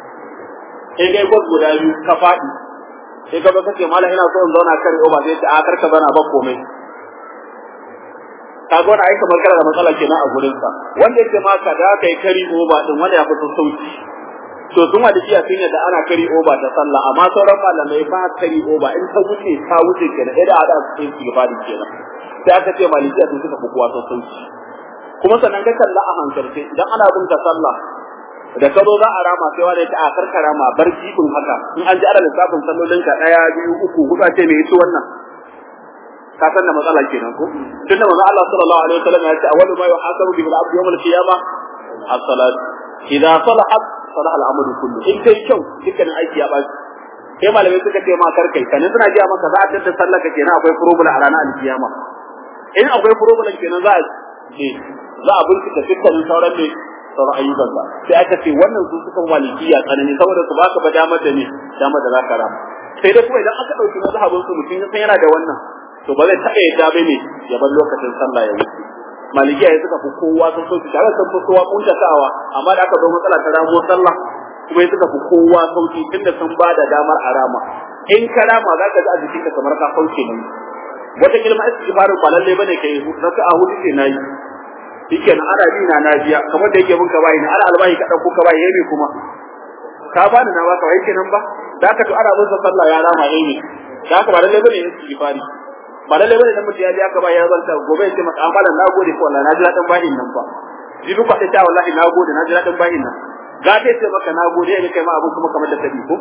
in kai kwas guda biyu ka faɗi sai ka baka ce malam ina so in zauna kare oba sai ta a karka zana ba komai ka ga wani aika makara da matsala kenan a gurin sa wanda yake ma ka da kai kari oba din wanda ya fi sauki to sun wada iya sun da ana kari oba ta sallah amma sauran malamai ba kari oba in ta wuce ta wuce kenan idan a da su yi fadi kenan sai aka ce malikiya sun suka fi kowa sauki kuma sannan ka kalla a hankalce idan ana bin ka sallah da ka zo za a rama sai wani ta a karkara ma bar jibin haka in an ji ana lissafin sallolin ka daya biyu uku huɗu ce me yace wannan ka san da matsala kenan ko tunda manzo Allah sallallahu alaihi wasallam ya ce awwalu ma yuhasabu bil abdi yawm al qiyamah as-salat idza salahat salaha al-amalu kullu in kai kyau dukkan aiki ya baci sai malamai suka ce ma karkai kanin suna ji maka za a tada sallar ka kenan akwai problem a ranar al-qiyama in akwai problem kenan za a ce za a bincika dukkanin sauran ne sauran ayyukan ba sai aka ce wannan su suka walidiya tsanani saboda su baka ba damar da ne damar da zaka rama sai da kuma idan aka dauki mazhabin su mutum sai yana da wannan to ba zai taɓa yadda ba ne ya bar lokacin sallah ya wuce malikiya ya suka fi kowa sun sauki tare sun fi kowa kuntatawa amma da aka zo matsala ta ramo sallah kuma ya suka fi kowa sauki tunda sun ba da damar a rama in ka rama za ka ji a jikinka kamar ka sauke ne wata kilma istighfarin ba lalle bane kai raka a hudu ce nayi shikenan ana bi na najiya kamar da yake mun ka bai na ala albahi ka dauko ka bai yayi kuma ka bani na baka wai kenan ba da ka to ana bin sallah ya rama yayi da ka ba lalle bane istighfari ba lalle bane dan mutum ya ji aka ba ya zanta gobe ya ce maka amalan nagode ko wallahi naji ladan bahin nan fa jibi kwa ta wallahi nagode naji ladan bahin nan ga ta ce maka nagode ne kai ma abun kuma kamar da tabi ko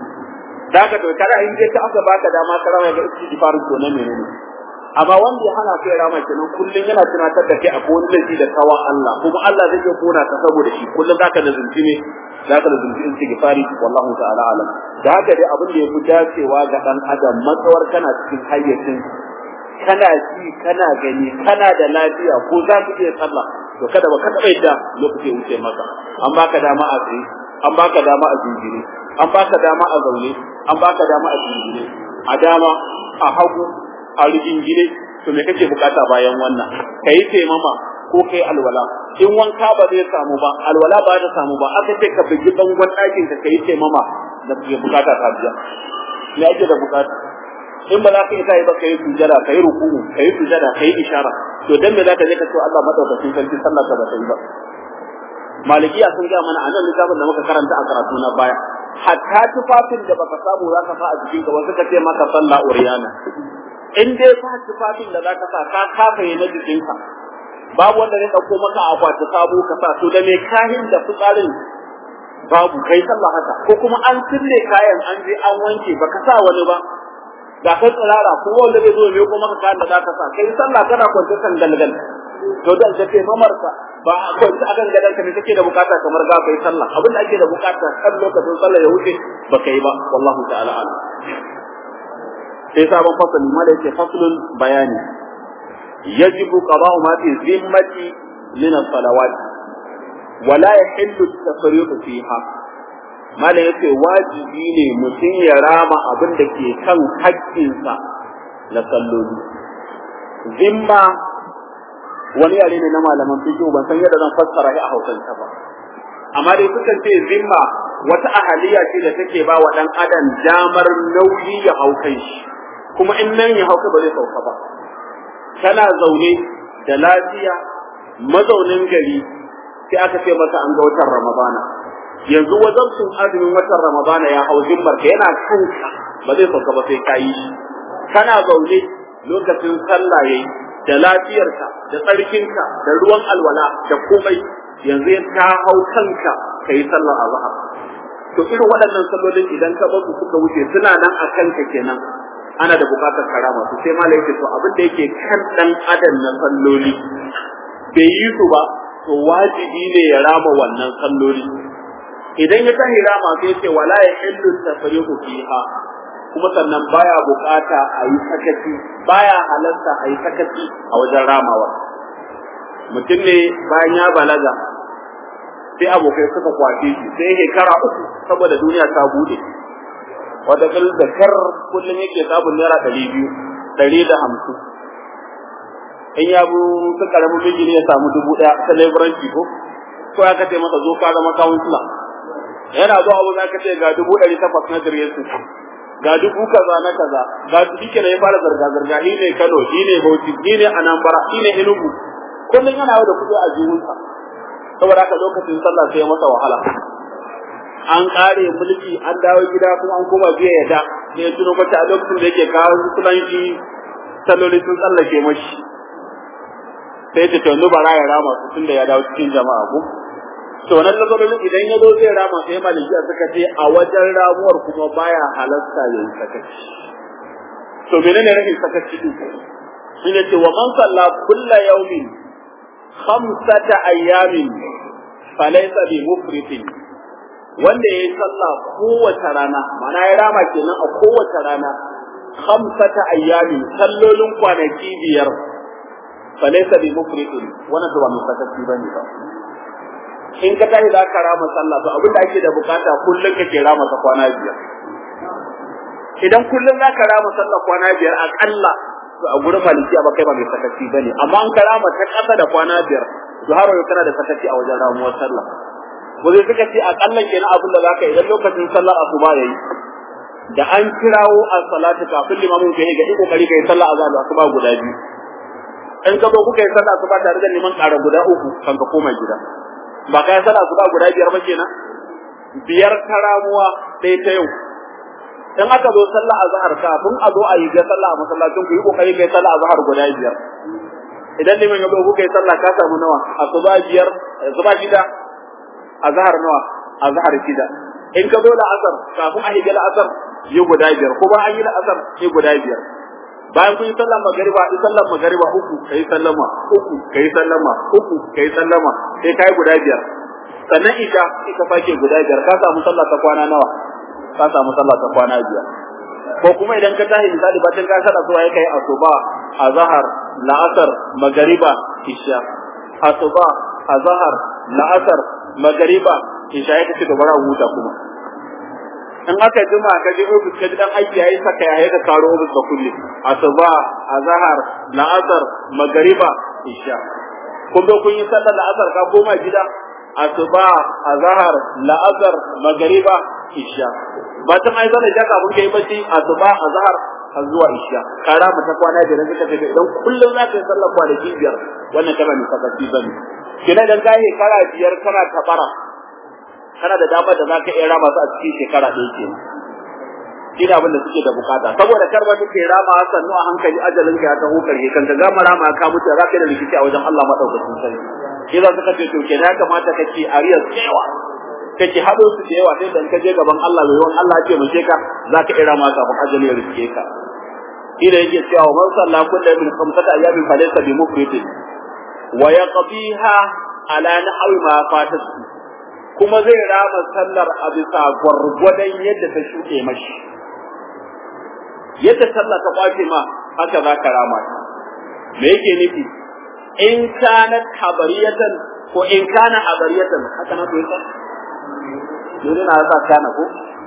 da ka to kada in je ka aka baka dama ka rawa ga istighfar ko nan ne ne amma wanda ya hana kai rama kenan kullun yana tunatar da kai akwai wani laifi da kawa Allah kuma Allah zai iya kona ka saboda shi kullun zaka da zunci ne zaka da zunci istighfari wallahu ta'ala alam da haka dai abin da ya fi dacewa ga dan adam matsawar kana cikin hayyacin kana ji kana gani kana da lafiya ko za ka iya sallah to kada ba ka taba yadda lokaci ya wuce maka an baka dama a tsaye an baka dama a jinjiri an baka dama a zaune an baka dama a jinjiri a dama a hagu a rigingine to me kake bukata bayan wannan kai taimama ko kai alwala in wanka ba zai samu ba alwala ba ta samu ba aka ce ka bugi bangon ɗakin ka kai taimama da kake bukata ta biya me ake da bukata in ba za ka yi sai ba kai sujada kai ruku'u kai sujada kai ishara to dan me za ka je ka ce Allah madaukakin sarki sallar ka ba ta yi ba malikiya sun ga mana anan littafin da muka karanta a karatu na baya hatta tufafin da baka samu za ka sa a jikinka wasu ka ce maka sallah uriyana in dai ba tufafin da za ka sa ka kafa yi na jikinka babu wanda zai dauko maka akwati sabo ka sa to da me kahin da fitsarin babu kai sallah haka ko kuma an sille kayan an je an wanke baka sa wani ba da kai tsirara ko wanda bai zo ne ko maka kayan da zaka sa kai sallah kana kwance kan galgal to dan take mamarka ba kwance akan gadan ka ne take da bukata kamar ga kai sallah abin da ake da bukata kan lokacin sallah ya wuce baka yi ba wallahu ta'ala alam sai sabon fasali ma da yake faslun bayani yajibu qada'u ma fi zimmati min as-salawat wa la yahillu at-tafriqu fiha mala yace wajibi ne mutum ya rama abin da ke kan haƙƙinsa na salloli zimma wani yare ne na malaman fiqh ban san yadda zan fassara shi a Hausance ba amma dai sukan ce zimma wata ahaliya ce da take ba wa dan adam damar nauyi ya haukai shi kuma in nan ya hauka ba zai sauka ba kana zaune da lafiya mazaunin gari sai aka ce maka an ga watan Ramadana yanzu wajabcin azumin watan Ramadana ya hau zimmarka yana kanka ba zai sauka ba sai ka yi shi kana zaune lokacin sallah yayi da lafiyarka da tsarkinka da ruwan alwala da komai yanzu ta hau kanka kai sallar azhar to irin waɗannan sallolin idan ka basu suka wuce suna nan a kanka kenan ana da buƙatar karama su sai malai yake to abin da yake kan dan adam na salloli bai yi su ba to wajibi ne ya rama wannan salloli idan ya tahi rama sai ce wala ya illu tafriqu fiha kuma sannan baya bukata a yi sakaci baya halarta a yi sakaci a wajen ramawa mutum ne bayan ya balaga sai abokai suka kwace shi sai shekara uku saboda duniya ta bude wata kil da kar kullum yake sabon naira ɗari biyu ɗari da hamsin in ya bu su karamin miji ne ya samu dubu ɗaya ta leburanci ko ko aka ce masa zo ka zama kawunsula yana zuwa abu za ka ce ga dubu ɗari takwas na diryesu ga dubu kaza na kaza ga dubu kenan ya fara zarga-zarga ni ne Kano ni ne Bauchi ni ne Anambra ni ne Enugu kullum yana da kuɗi a jihunsa saboda haka lokacin sallah sai ya masa wahala an kare mulki an dawo gida kuma an koma biya ya da sai ya tuno mata a lokacin da yake kawo sulanki salloli sun tsallake mashi sai ta tunu bara ya rama su tunda ya dawo cikin jama'a ko to nan lokacin idan ya zo zai rama sai maliki suka ce a wajen ramuwar kuma baya halarta yayin sakaci to menene rashin sakaci din shine ce wa man salla kullu yawmin khamsata ayyamin falaysa bi mufritin wanda yayi sallah kowace rana mana ya rama kenan a kowace rana khamsata ayyamin sallolin kwanaki biyar falaysa bi mufritin wannan to ba mu sakaci bane ba in ka tashi za ka rama sallah to abinda ake da bukata kullun kake rama ta kwana biyar idan kullun za ka rama sallah kwana biyar akalla to a gurin maliki ba kai ba mai sakaci bane amma an ka rama ta kasa da kwana biyar to har yau kana da sakaci a wajen ramuwar sallah wanda suka ce akalla kenan abinda za ka idan lokacin sallar asuba yayi da an kirawo as-salatu kafin limamin ka yi ga kokari kai sallah azan asuba guda biyu in ka zo kuka yi sallah asuba tare da liman ƙara guda uku kan ka koma gida ba kai sallah asuba guda biyar ba kenan biyar ta ramuwa ɗaya ta yau in aka zo sallah azhar kafin a zo a yi ga sallah a masallacin ku yi kokari kai sallah azhar guda biyar idan liman ya zo kuka yi sallah ka samu nawa asuba biyar asuba shida azhar nawa azhar shida in ka zo da asar kafin a yi ga asar yi guda biyar ko ba an yi da asar yi guda biyar bayan kun yi sallar magariba in sallar magariba uku kai sallama uku kai sallama uku kai sallama sai kai guda biyar sannan isha ita fake guda biyar ka samu sallah ta kwana nawa ka samu sallah ta kwana biyar ko kuma idan ka tashi misali bacin ka sada zuwa kai asuba azhar la'asar magariba isha asuba azhar la'asar magariba isha yake ce gaba huta kuma in aka jima ka je ofis ka ji dan aiki yayi saka yayi ka karo ofis da kulli asuba azhar la'asar magariba isha kun zo kun yi sallar la'asar ka koma gida asuba azhar la'asar magariba isha ba ta mai zalla jaka mun kai bacci asuba azhar har zuwa isha kara mata kwana da ranka kace idan kullum za ka yi sallar kwanaki biyar wannan kana ne sakaci bane kina dan kai kara biyar kana tabara kana da damar da zaka iya rama su a cikin shekara ɗaya kenan ina abin da suke da bukata saboda kar ba take rama sannu a hankali ajalin ka ya taho karhe kan ka gama rama ka mutu za ka da rikici a wajen Allah madaukakin sarki shi za suka ce to kenan ya kamata kake ariya tsewa kake hado su da yawa sai dan ka je gaban Allah mai yawan Allah ya ce mace ka za ka iya rama kafin ajali ya rike ka ina yake cewa man salla kullu min khamsati ayyamin fa laysa bi mufridin wa yaqdiha ala nahwi ma fatatu kuma zai rama sallar a bisa gwargwadon yadda ta shuɗe mashi yadda sallah ta kwace ma haka za ka rama ta me yake nufi in kana habariyatan ko in kana habariyatan haka na koyi san dole na sa kana ko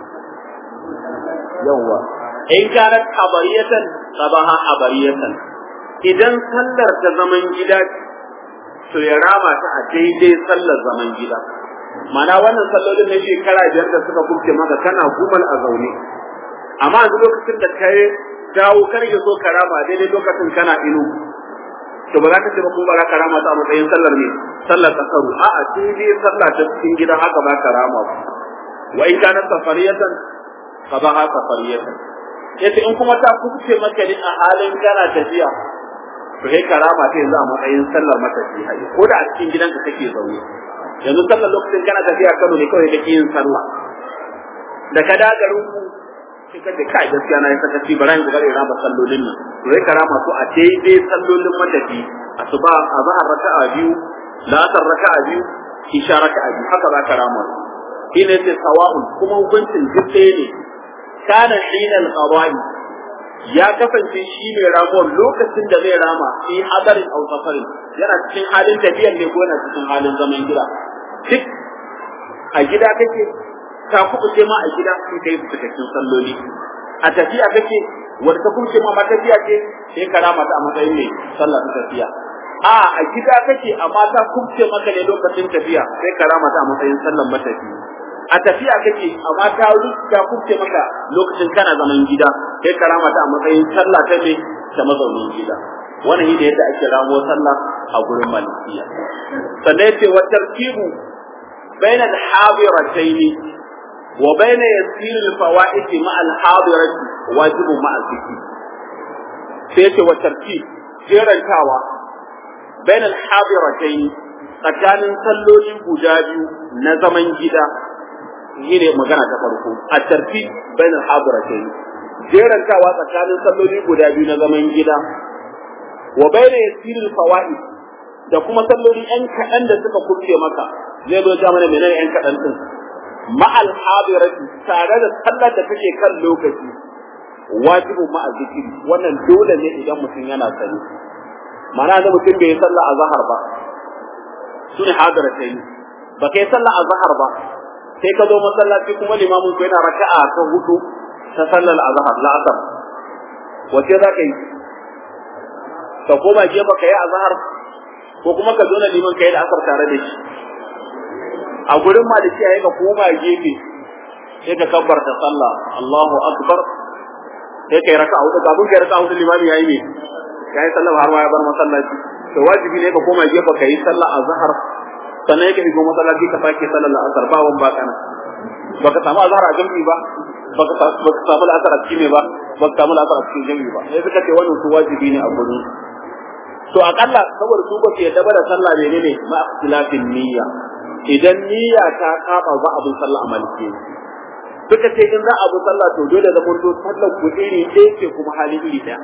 yawa in kana habariyatan sabaha habariyatan idan sallar ta zaman gida to ya rama ta a daidai sallar zaman gida mana wannan sallolin na shekara biyar da suka kuke maka kana gumal a zaune amma a lokacin da kai dawo kar ya zo karama daidai lokacin kana inu to ba za ka ce ba kuma ba za ka rama ta a matsayin sallar ne sallar kasaru a'a daidai sallah ta cikin gida haka ba ka rama ba wa in kana safariyatan fa ba safariyatan yace in kuma ta kuce maka ne a halin kana tafiya to sai karama ta yanzu a matsayin sallar matafiya ko da a cikin gidanka kake zaune yanzu sallar lokacin kana tafiya Kano ne kawai kake yin sallah da ka da garin ku sai ka da kai gaskiya na yi sakaci bara in gare raba sallolin nan to sai karama su a daidai sallolin matafi asuba azhar raka'a biyu la'asar raka'a biyu isha raka'a biyu haka za ka rama shine sai sawa'un kuma hukuncin duk ɗaya ne kana hina al-qada'i ya kasance shi mai ramuwar lokacin da zai rama fi hadarin aw safarin yana cikin halin tafiyar ne ko yana cikin halin zaman gida duk a gida kake ka kuɓuce ma a gida sai kai cikakken salloli a tafiya kake wanda ta kuɓuce ma tafiya ce sai ka rama ta a matsayin ne sallar tafiya a a gida kake amma ta kuɓuce maka ne lokacin tafiya sai ka rama ta a matsayin sallar matafi a tafiya kake amma ta ta kuɓuce maka lokacin kana zaman gida sai ka rama ta a matsayin sallah ta ne ta mazaunin gida wannan ne yadda ake ramo sallah a gurin malikiya sannan yace wa tartibu بين الحاضرتين وبين يسير الفوائد مع الحاضرة واجب مع الذكر سيتي والترتيب جيرانتاوا بين الحاضرتين tsakanin sallolin guda biyu na zaman gida shine magana ta farko a tartib bainal hadiratayn jerantawa tsakanin salloli guda biyu na zaman gida wa baina yasiril fawaid da kuma salloli ɗan kaɗan da suka kubce maka zai zo ja mana menene ɗan kaɗan din ma'al hadirati tare da sallar da take kan lokaci wajibu ma'a zikiri wannan dole ne idan mutum yana sani mana da mutum bai sallah azhar ba sune hadiratai ba kai sallah azhar ba sai ka zo masallaci kuma limamin ku yana raka'a ta hudu ta sallar azhar la'asar wace za ka yi ka koma gefe ka yi azhar ko kuma ka zo na liman ka yi da asar tare da shi a gurin maliki yayi ka koma gefe sai ka kabbarta sallah Allahu akbar sai kai raka'a hudu kafin kai raka'a hudu limami yayi ne yayi sallah har ma ya bar masallaci to wajibi ne ka koma gefe ka yi sallah azhar sannan yake shigo masallaci ka sake sallar asar ba wan ba kana baka samu azhar a jami'i ba baka baka samu asar a cikin ba baka samu asar a cikin jami'i ba sai suka ce wannan su wajibi ne a gurin to akalla saboda su ba su yadda ba da sallah menene ma ikhtilafin niyya idan niyya ta kaba ba abun sallah a maliki suka ce in za a bu sallah to dole da mun to sallar ku iri ɗaya ce kuma hali iri ɗaya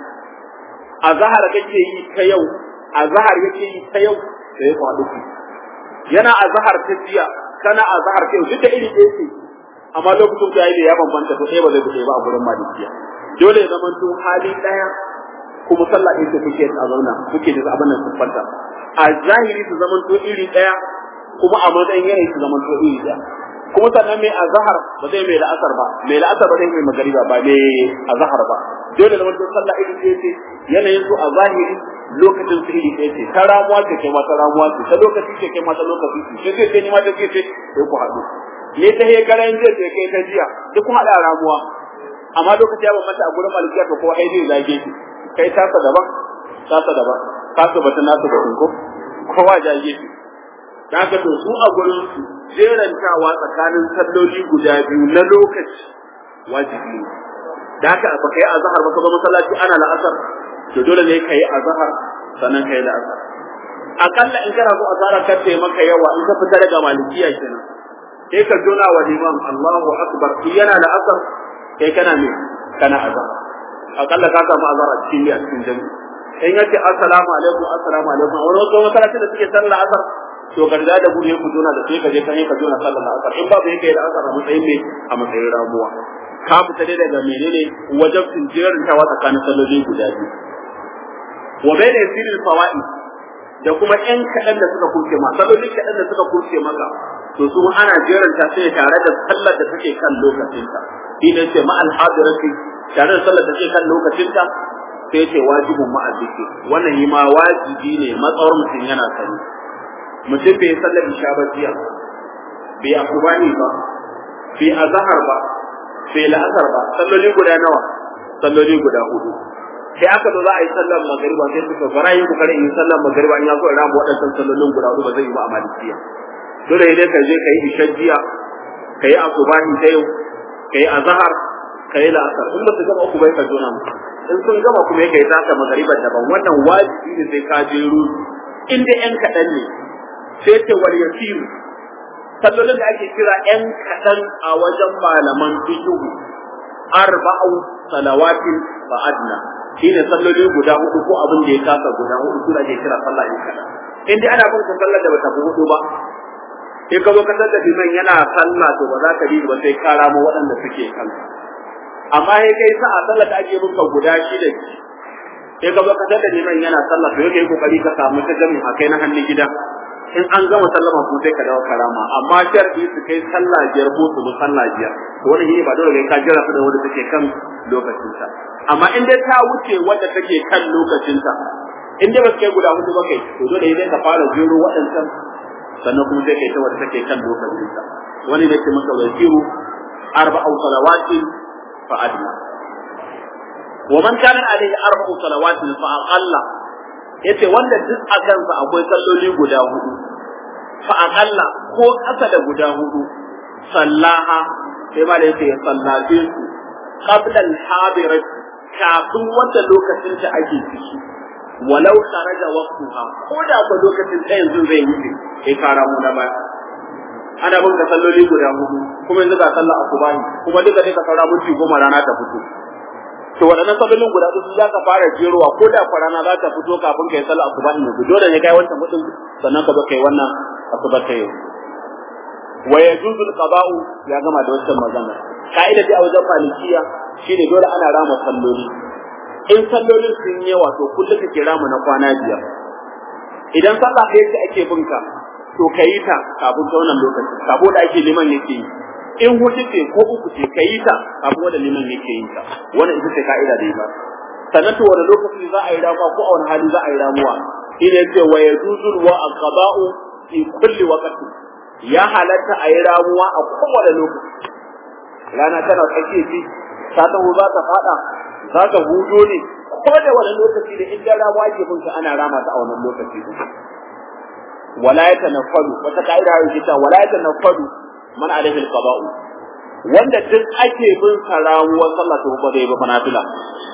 azhar kake yi ta yau azhar yake yi ta yau sai ya faɗi yana azhar ta jiya kana azhar ta yau duk da iri ɗaya ce amma lokacin da yayi ya bambanta to sai ba zai bude ba a gurin malikiya dole da mun to hali ɗaya kuma sallah ɗaya ce kuke a zauna kuke da abin nan siffanta a zahiri su zaman to iri ɗaya kuma a matsayin yanayi su zaman to iri ɗaya kuma sannan mai azhar ba zai mai la'asar ba mai la'asar ba zai mai magariba ba mai azhar ba dole da mutum sallah iri ɗaya ce yanayin su a zahiri lokacin su iri ɗaya ce ta ramuwa ce kai ma ta ramuwa ce ta lokaci ce kai ma ta lokaci ce sai sai ni ma ta ce sai ku haɗu ne ta he garan zai ce kai ta jiya duk kun haɗa ramuwa amma lokaci ya bambanta a gurin malikiya to kowa ai zai zage shi kai tasa daban tasa daban tasa batun nasu batun ko kowa jage shi da haka to su a gurin su jerantawa tsakanin salloli guda biyu na lokaci wajibi ne da haka ba kai azhar ba ka zo masallaci ana la'asar to dole ne kai azhar sannan kai la'asar akalla in kana so azhar ka ce maka yawa in ka fita daga malikiya kenan sai ka jona wa liman Allahu akbar yana la'asar kai kana me kana azhar akalla ka samu azhar a cikin a cikin jami'i in yace assalamu alaikum assalamu alaikum wani wasu masallaci da suke sallar asar to garga da gudu ku jona da sai ka je ka yi ka jona sallar asar in babu yake da asar a matsayin ne a matsayin ramuwa ka fita dai daga menene wajibin jerin tawa tsakanin salloli guda biyu wa bayna yasiril fawaid da kuma ƴan kaɗan da suka kurce ma salloli kaɗan da suka kurce maka to su ana jerin ta sai tare da sallar da take kan lokacinta idan ce ma al-hadirati tare da sallar da take kan lokacinta sai ce wajibun ma al-zikr wannan yi ma wajibi ne matsawar mutum yana sani mutum bai sallar isha ba jiya bai akubani ba bai azhar ba bai la'asar ba salloli guda nawa salloli guda hudu sai aka zo za a yi sallar magariba sai suka fara yin kokarin yin sallar magariba in ya so ira waɗannan sallolin guda hudu ba zai yi ba a malikiya dole ne ka je ka yi isha jiya ka yi akubani ta yau ka yi azhar ka yi la'asar in ba su gama uku bai ka zo nan in sun gama kuma yake ta ka magariba daban wannan wajibi ne sai ka je rusu in dai yan kaɗan ne sai ce wal yasir sallolin da ake kira yan kaɗan a wajen malaman fiqh arba'u salawatin fa adna shine salloli guda hudu ko abin da ya kasa guda hudu su ake kira sallah yan kaɗan in dai ana bin sallar da bata fi hudu ba sai ka zo ka sallar liman yana sallah to ba za ka bi ba sai ka ramo waɗanda suke kanka amma sai kai sa a sallar da ake bin ka guda shida sai ka zo ka tada liman yana sallah to yake kokari ka samu ta jami'a akai na hannun gida in an gama sallama kuma sai ka dawo karama amma sharadi su kai sallah biyar ko su bi sallah biyar to wannan shi ba dole kai ka jira su da wanda take kan lokacin ta amma in dai ta wuce wanda take kan lokacin ta in dai ba su kai guda hudu ba kai to dole idan ka fara jiro waɗancan sannan kuma sai kai ta wanda take kan lokacin ta wani da ke maka wakiru arba'u salawatin fa adna wa man kana alayhi arba'u salawatin fa aqalla yace wanda duk a kansa akwai salloli guda hudu fa aqalla ko kasa da guda hudu sallaha sai ma da yace ya sallace su qabla al-hadirat kafin wanda lokacin ta ake ciki walau kharaja waqtuha ko da ko lokacin ta yanzu zai wuce sai fara mu da baya ana bin ka salloli guda hudu kuma yanzu ga sallar asubahi kuma duka duka saura mutum goma rana ta fito to wadannan sallolin guda uku za ka fara jerowa ko da kwarana za ta fito kafin kai sallar asubahi ne dole ne kai wannan mutum sannan ka zo kai wannan asuba ta yau wa yajuzu al-qada'u ya gama da wannan magana kaida ta wajen malikiya shine dole ana rama salloli in sallolin sun yi wato kullu kake rama na kwana biyar idan sallah ɗaya ce ake binka to kayi ta kafin ta wannan lokaci kafin da ake liman yake yi in hudu ce ko uku ce kayi ta kafin wanda liman yake yin ta wannan ita ce kaida da ba sannan to wani lokaci za a yi ramuwa ko a wani hali za a yi ramuwa ina ce wa yajuzul wa aqda'u fi kulli waqti ya halatta a yi ramuwa a kowane lokaci rana tana tsakiya ce ta taho za ta fada za ta hudo ne ko da wani lokaci da in ramuwa ke bin ana rama ta a wannan lokaci wala yatanaffalu wata kaida yake ta wala yatanaffalu man alaihi alqada'u wanda duk ake bin sarawa sallah to ba zai ba nafila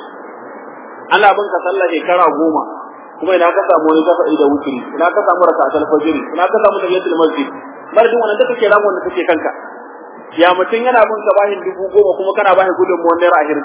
ana bin ka sallah shekara goma kuma ina ka samu wani kafa da wuturi ina ka samu rak'atul fajr ina ka samu tahiyatul masjid marjin wannan da kake ramu wanda kake kanka ya mutun yana bin ka bahin dubu goma kuma kana bahin gudun mu wannan rahir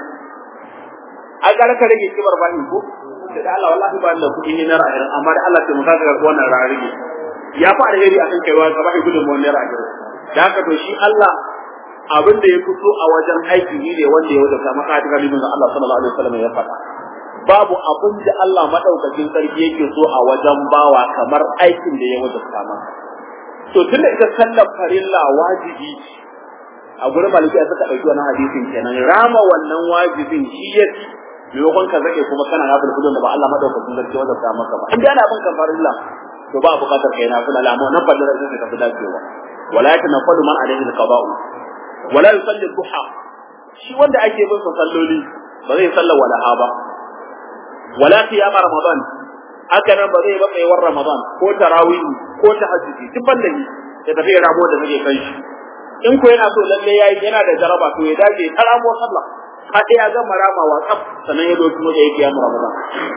ai ga ka rage kibar bahin ko da Allah wallahi ba Allah kudi ne na rahir amma da Allah sai mu ka ga wannan rahir ya fa alheri akan kaiwa ka bahin gudun mu wannan rahir da haka to shi Allah abin da ya fito a wajen aiki ne wanda ya wajaba maka da kalmin Allah sallallahu alaihi wasallam ya faɗa babu abin da Allah madaukakin sarki yake so a wajen bawa kamar aikin da ya wajaba maka to tunda ita sallar farilla wajibi a gurin maliki a saka dauki wannan hadisin kenan rama wannan wajibin shi yake maimakon ka zake kuma kana nafil kudin da ba Allah madaukakin sarki ya wajaba maka ba in da ana bin kan farilla to ba bukatar kai nafil alama nan fadlar da ka fi dacewa wala yatanaffalu man alaihi alqada'u wala yusalli duha shi wanda ake bin salloli ba zai salla wala ba wala qiyam ramadan haka nan ba zai ba tsayuwar ramadan ko tarawih ko tahajjudi duk ballahi da tafi rabo da take kai shi in ko yana so lalle yayi yana da jaraba to ya dace taramo sallah hada ya gama rama wa tsaf sanan ya doki wajen yake qiyam ramadan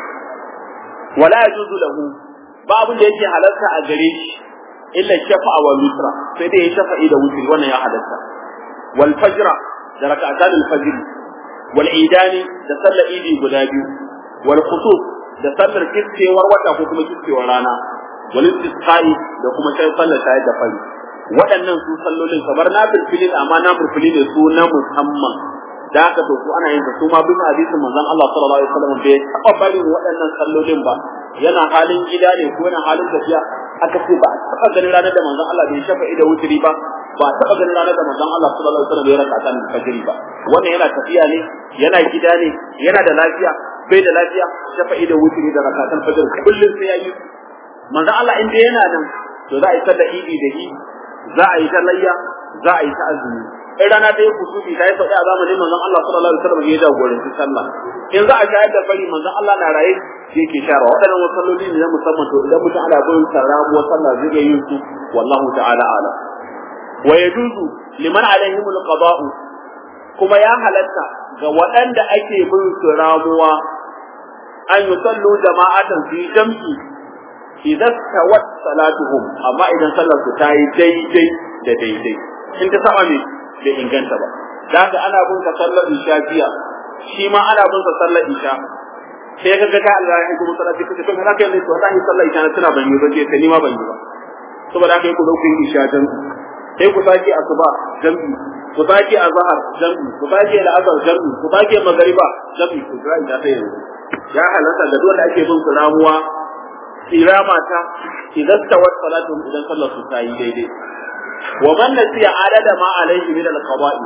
wala yajuzu lahu babu da yake halarta a gare shi illa shafa'a wa witra sai dai shafa'i da wutri wannan ya halatta wal fajr da rak'atan al fajr wal idani da sallar idi guda biyu wal khusuf da sallar kiskewar wata ko kuma kiskewar rana wal istisqa'i da kuma sai sallar shayar da fari waɗannan su sallolin kamar nafilfilin amma nafilfilin ne su na musamman da haka to su ana yin su ma bin hadisin manzon Allah sallallahu alaihi wasallam bai taba bari waɗannan sallolin ba yana halin gida ne ko yana halin tafiya aka ce ba taba ganin ranar da manzon Allah bai shafa ida wutri ba ba taba ganin ranar da manzon Allah sallallahu alaihi wasallam ya raka ta fajiri ba wannan yana tafiya ne yana gida ne yana da lafiya bai da lafiya shafa ida wutri da rakatan fajr kullun sai yayi manzon Allah inda yana nan to za a yi sallar idi da yi za a yi sallayya za a yi ta azumi in rana ta yi kusufi ta yi faɗi a zamanin manzon Allah sallallahu alaihi wasallam ya jagoranci sallah in za a shayar da fari manzon Allah na raye yake sharawa waɗannan wasalloli ne na musamman to idan mutum ana bin sarabuwar sallah zai iya yin su wallahu ta'ala ala wa yajuzu liman alaihim alqada'u kuma ya halatta ga waɗanda ake bin su ramuwa an yusallu jama'atan fi jam'i idan tawat salatuhum amma idan sallar su ta yi daidai da daidai in ta saba ne bai inganta ba da haka ana bin ka sallar isha jiya shi ma ana bin sa sallar isha sai ka ga ta Allah ya kuma sallar kace to kana kai ne to wallahi sallar isha tana ban yi ba ce sai ni ma ban yi ba saboda haka ku zo ku yi isha dan sai ku saki asuba dan ku sake azhar jam'i ku sake al'asar jam'i ku sake magriba jam'i ku jira ita ta yanzu ya halatta da dole ake bin su ramuwa kirama ta idan tawat salatu idan sallar su ta yi daidai wa man nasiya adada ma alaihi min al-qada'i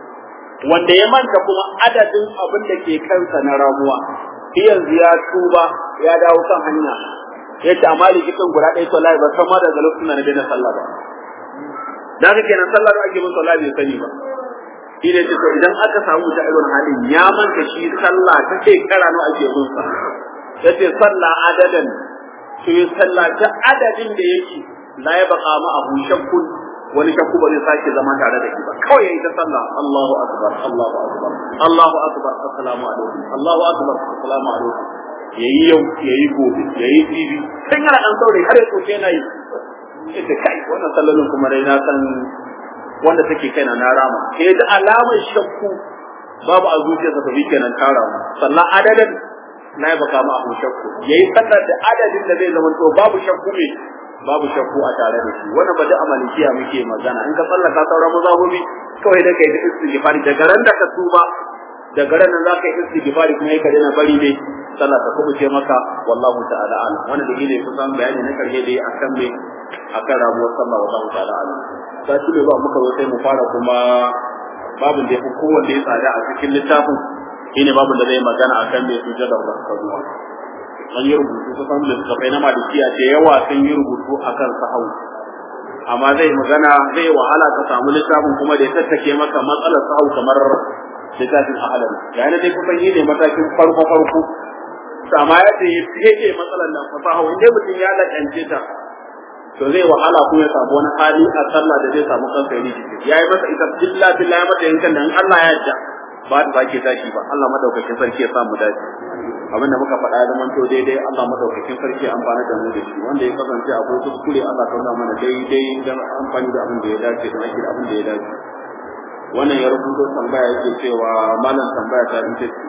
wanda ya manta kuma adadin abin da ke kansa na ramuwa shi yanzu ya tuba ya dawo kan hanya ya ce amma likitan guda ɗaya sallah ba san ma daga lokacin da na daina sallah ba da haka kenan sallah da ake bin sallah bai sani ba shi ne to idan aka samu ta irin halin ya manta shi sallah ta ce kara nawa ake bin sa yace sallah adadan to ya sallah ta adadin da yake la ya baka ma abu shakkun wani shakku ba zai sake zama tare da shi ba kawai yayi ta sallah Allahu akbar Allahu akbar Allahu akbar assalamu alaikum Allahu akbar assalamu alaikum yayi yau yayi gobe yayi jibi sai yana dan saurayi har ya tsoce yana yi ita kai wannan sallalin kuma dai na san wanda take kaina na rama sai da alamar shakku babu a zuciyarsa ta bike nan tara sallah adadan na baka ma abu shakku yayi sallar da adadin da zai zama to babu shakku ne babu shakku a tare da shi wannan ba da amalikiya muke magana in ka sallaka sauran mazabobi kawai da kai da istighfari daga ran da ka tuba daga ran nan zaka yi istighfari kuma yake daina bari ne sallah ta kuma ce maka wallahu ta'ala alam wannan da ne kusan bayani na karshe dai akan me akan rabuwar sallah wallahu ta'ala alam sai tule ba muka zo sai mu fara kuma babin da yafi kowanne ya tsada a cikin littafin shine babin da zai magana akan me sujudar raka'a an yi rubutu ta samun littattafai na malikiya da yawa sun yi rubutu a kan sahau amma zai magana zai wahala ka samu littafin kuma da ya tattake maka matsalar sahau kamar littafin ahalar yayin dai kusan yi ne matakin farko farko amma yadda ya fiye matsalar nan fasaha inda mutum ya lakance ta to zai wahala kuma ya samu wani hali a sallah da zai samu kansa ya rike ya yi masa ita billahi billahi mata yankan da Allah ya yarda ba ta sake tashi ba Allah madaukakin sarki ya samu dace abinda muka faɗa ya zama to daidai Allah madaukakin sarki ya amfana da mu da shi wanda ya kasance akwai kuskure Allah ka nuna mana daidai dan amfani da abin da ya dace da ake da abin da ya dace wannan ya rubuto tambaya yake cewa malam tambaya ta ita ce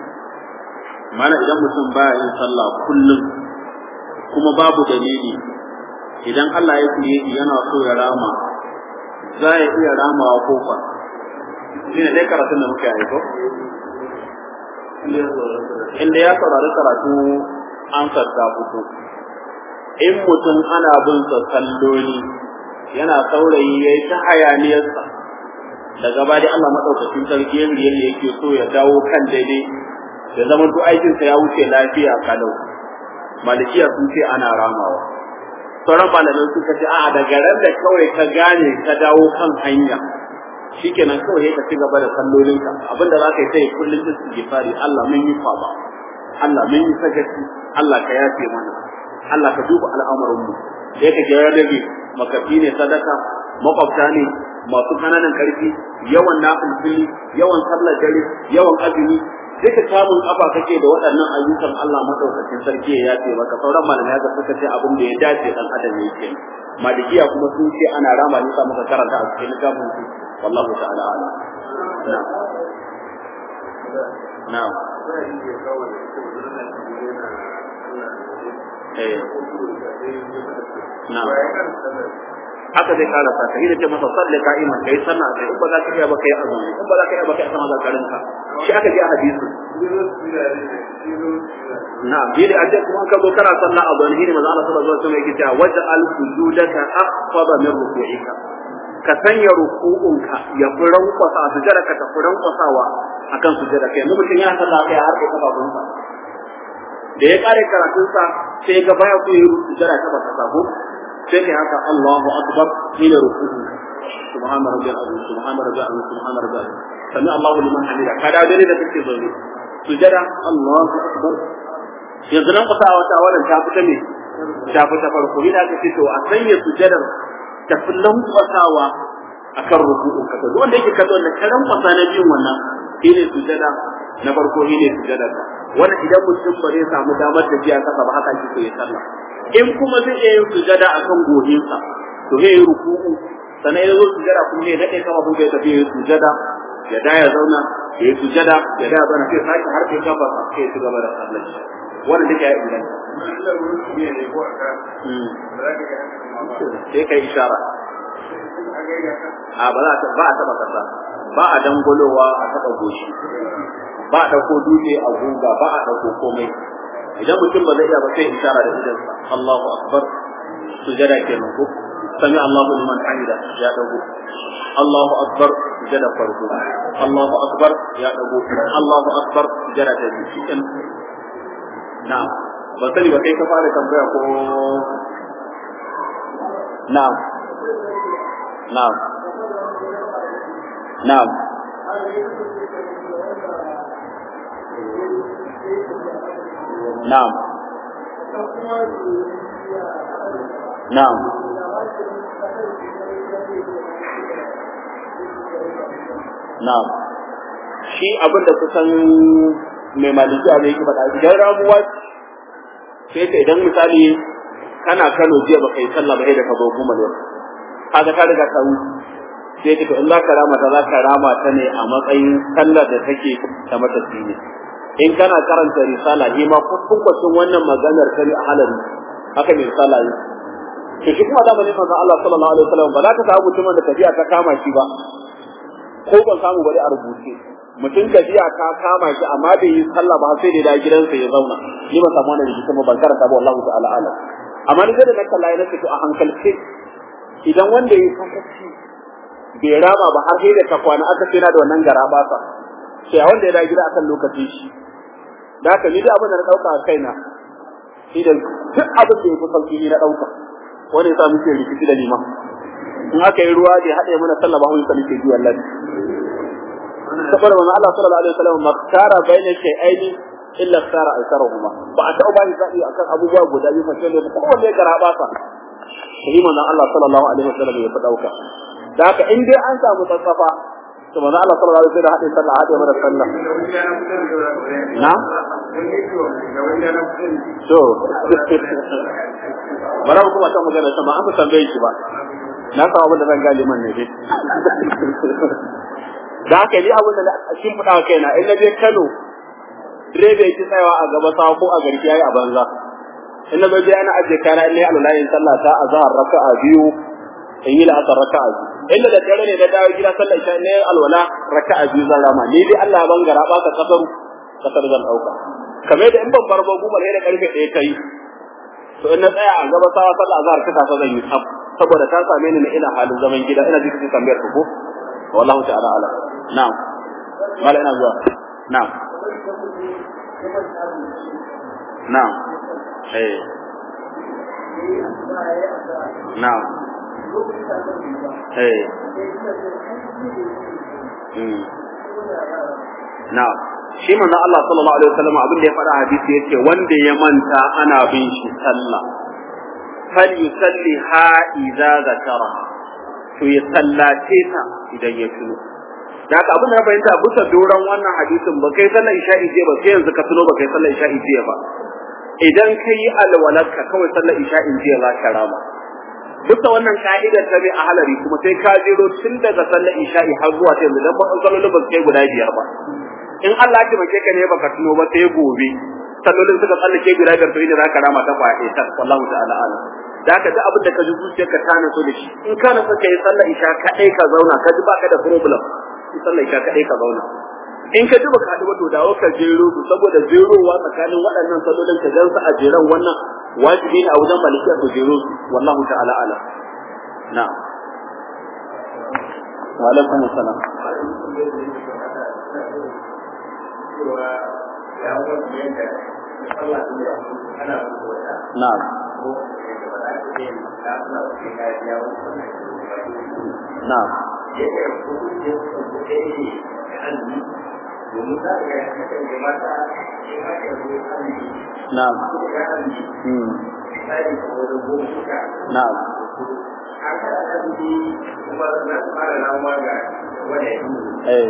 mana idan mutum baya yin sallah kullum kuma babu dalili idan Allah ya kuye shi yana so ya rama za ya iya ramawa ko fa shine dai karatun da muke yi ko inda ya saurari karatu an sarta fito in mutum ana bin sa salloli yana saurayi yayi ta hayaniyarsa daga baya Allah madaukakin sarki yanda yake so ya dawo kan daidai da zaman to aikin sa ya wuce lafiya kalau malikiya sun ce ana ramawa sauran malamai suka ce a'a daga ran da kawai ka gane ka dawo kan hanya shikenan kawai ka ci gaba da sallolinka abinda za ka yi sai kullum istighfari Allah mun yi fama Allah mun yi sakaci Allah ka yafe mana Allah ka duba al'amuran mu sai ka ga rage makafi ne sadaka makwabta ne masu kananan karfi yawan nafili yawan sallar dare yawan azumi duka kamun kafa kake da waɗannan ayyukan Allah madaukakin sarki ya yafe maka sauran malamai ga suka ce abin da ya dace dan adam yake malikiya kuma sun ce ana rama ne sa muka karanta a cikin littafin su wallahu ta'ala ala na'am na'am eh na'am haka zai kara sa kai da ce masa salli qa'iman kai sanna sai in ba za ka iya ba kai azumi in ba za ka iya ba kai sama zakarin ka shi aka ji a hadisi na'am dai a ce kuma ka zo kana sallah a zuwa ne manzo Allah sallallahu alaihi wasallam yake cewa waj'al sujudaka akhfada min ruku'ika ka sanya ruku'unka ya furan kwasa sujada ka ta furan kwasawa akan sujada kai yanzu mutum ya sallah kai har kai kafafunsa da ya kare karatunsa sai ga baya ku yi sujada ta ba ta sabo sai kai haka Allahu akbar ila ruku'u subhana rabbiyal azim subhana rabbiyal azim subhana rabbiyal azim sami Allahu liman hamida kada dare da kake zaune sujada Allahu akbar yanzu nan kusa wata wannan ta fita ne ta fita farko ina kace to a sanya sujadar ta fullan kwasawa akan ruku'u ka duk wanda yake kazo da karan kwasa na biyun wannan shine sujada na farko shine sujada wannan idan mutum ba zai samu damar tafiya kasa ba haka kike yi sallah in kuma zai iya yin sujada akan gohinsa to zai yi ruku'u sannan ya zo sujada kuma ya dade kama kuma ya tafi ya sujada ya da ya zauna ya yi sujada ya da ya zauna sai sake har sai gaba sai ya gaba da sallah wannan duka ya inganta sai kai ishara a ba za ta ba a taba kasa ba a dangolowa a taɓa goshi ba a ɗauko dutse a guga ba a ɗauko komai idan mutum ba zai iya ba sai isara da idansa Allahu akbar sujada kenan ko sami Allahu liman hamida ya dago Allahu akbar sujada farko Allahu akbar ya dago Allahu akbar sujada ta biyu cikin na'am ba sani ba kai ka fara tambaya ko na'am na'am na'am na'am na'am na'am shi abin da kusan mai maliki a mai faɗa idan ramuwa sai ta idan misali kana Kano jiya ba kai sallah ba sai da ka zo kuma ne kaga ka riga ka wuce sai ka to in za ka rama ta za ka rama ta ne a matsayin sallar da take ta mata ne in kana karanta risala shi ma kuskun wannan maganar ta ne a halari haka mai risala yi to shi kuma da bane manzo Allah sallallahu alaihi wasallam ba za ka samu mutumin da tafiya ta kama shi ba ko ban samu bari a rubuce mutum tafiya ka kama shi amma bai yi sallah ba sai da gidansa ya zauna ni ba samu wannan rikici ba ban karanta ba wallahi ta'ala alam amma ni da na kalla yana to a hankalce idan wanda ya sakaci bai rama ba har sai da ta kwana aka tsira da wannan garaba sa sai wanda ya da gida akan lokacin shi da haka ni da abin da na dauka a kaina idan duk abin da ya fi sauki ni na dauka wanda ya sa muke rikici da liman in aka yi ruwa da haɗe mana sallah ba hu sallah ke ji wallahi saboda manzo Allah sallallahu alaihi wasallam maktara bayna shay'aini illa sara aisarahuma ba a taɓa bani zabi akan abubuwa guda biyu fa sai da kowanne garaba sa sai manzo Allah sallallahu alaihi wasallam ya dauka da haka in dai an samu tsatsafa to manzo Allah sallallahu alaihi wasallam haɗe sallah haɗe mana sallah na to bara kuma ta magana sama an tambaye shi ba na samu abin da zan gane man ne dai da haka ni abin da shin fada kaina in na je Kano direba yake tsayawa a gaba sa ko a garki yayi a banza in na je ana aje kana in ne alulayin sallah ta azhar raka'a biyu in yi la'asar raka'a biyu inda da dare ne da dawo gida sallah isha ne alwala raka'a biyu zan rama ni dai Allah ban gara ba ka kasaru kasar zan dauka kamar da in ban bar ba gumar da karfe ɗaya kai to in na tsaya a gaba sa sallah azhar kasa sa zan yi tsaf saboda ta same ni ina halin zaman gida ina jikin tambayar ku ko wallahu ta'ala ala na'am mala ina zuwa na'am na'am eh na'am eh mm na'am shi manzo Allah sallallahu alaihi wasallam abin da ya faɗa hadisi yace wanda ya manta ana bin shi sallah fal yusalli ha idza zakara to ya sallace ta idan ya tuno da haka abin da na fahimta bisa doron wannan hadisin ba kai sallar isha'i jiya ba sai yanzu ka tuno ba kai sallar isha'i jiya ba idan kai alwalarka kawai sallar isha'i jiya za ka rama bisa wannan ka'idar ta bi a halari kuma sai ka jiro tun daga sallar isha'i har zuwa ta yanzu dan ba sallolin ba su kai guda biyar ba in Allah ya taimake ka ne baka tuno ba sai gobe sallolin suka tsallake guda biyar to inda za ka rama ta kwaɗe ta wallahu ta'ala alam da haka duk abin da ka ji zuciyarka ta naso da shi in ka naso ka yi sallar isha kaɗai ka zauna ka ji baka da problem sallar isha kaɗai ka zauna in ka ji baka haɗu ba to dawo ka jero su saboda jerowa tsakanin waɗannan sallolin ka gan su a jeran wannan wajibi ne a wajen malikiya to jero su wallahu ta'ala ala na'am wa alaikum assalam na'am na'am na'am hmm na'am eh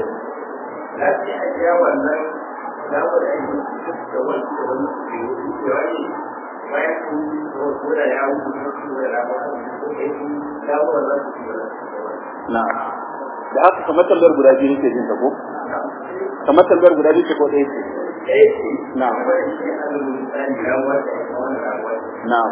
na da haka kamar tambayar guda biyu ke jin ta ko kamar tambayar guda biyu ce ko ɗaya ce na na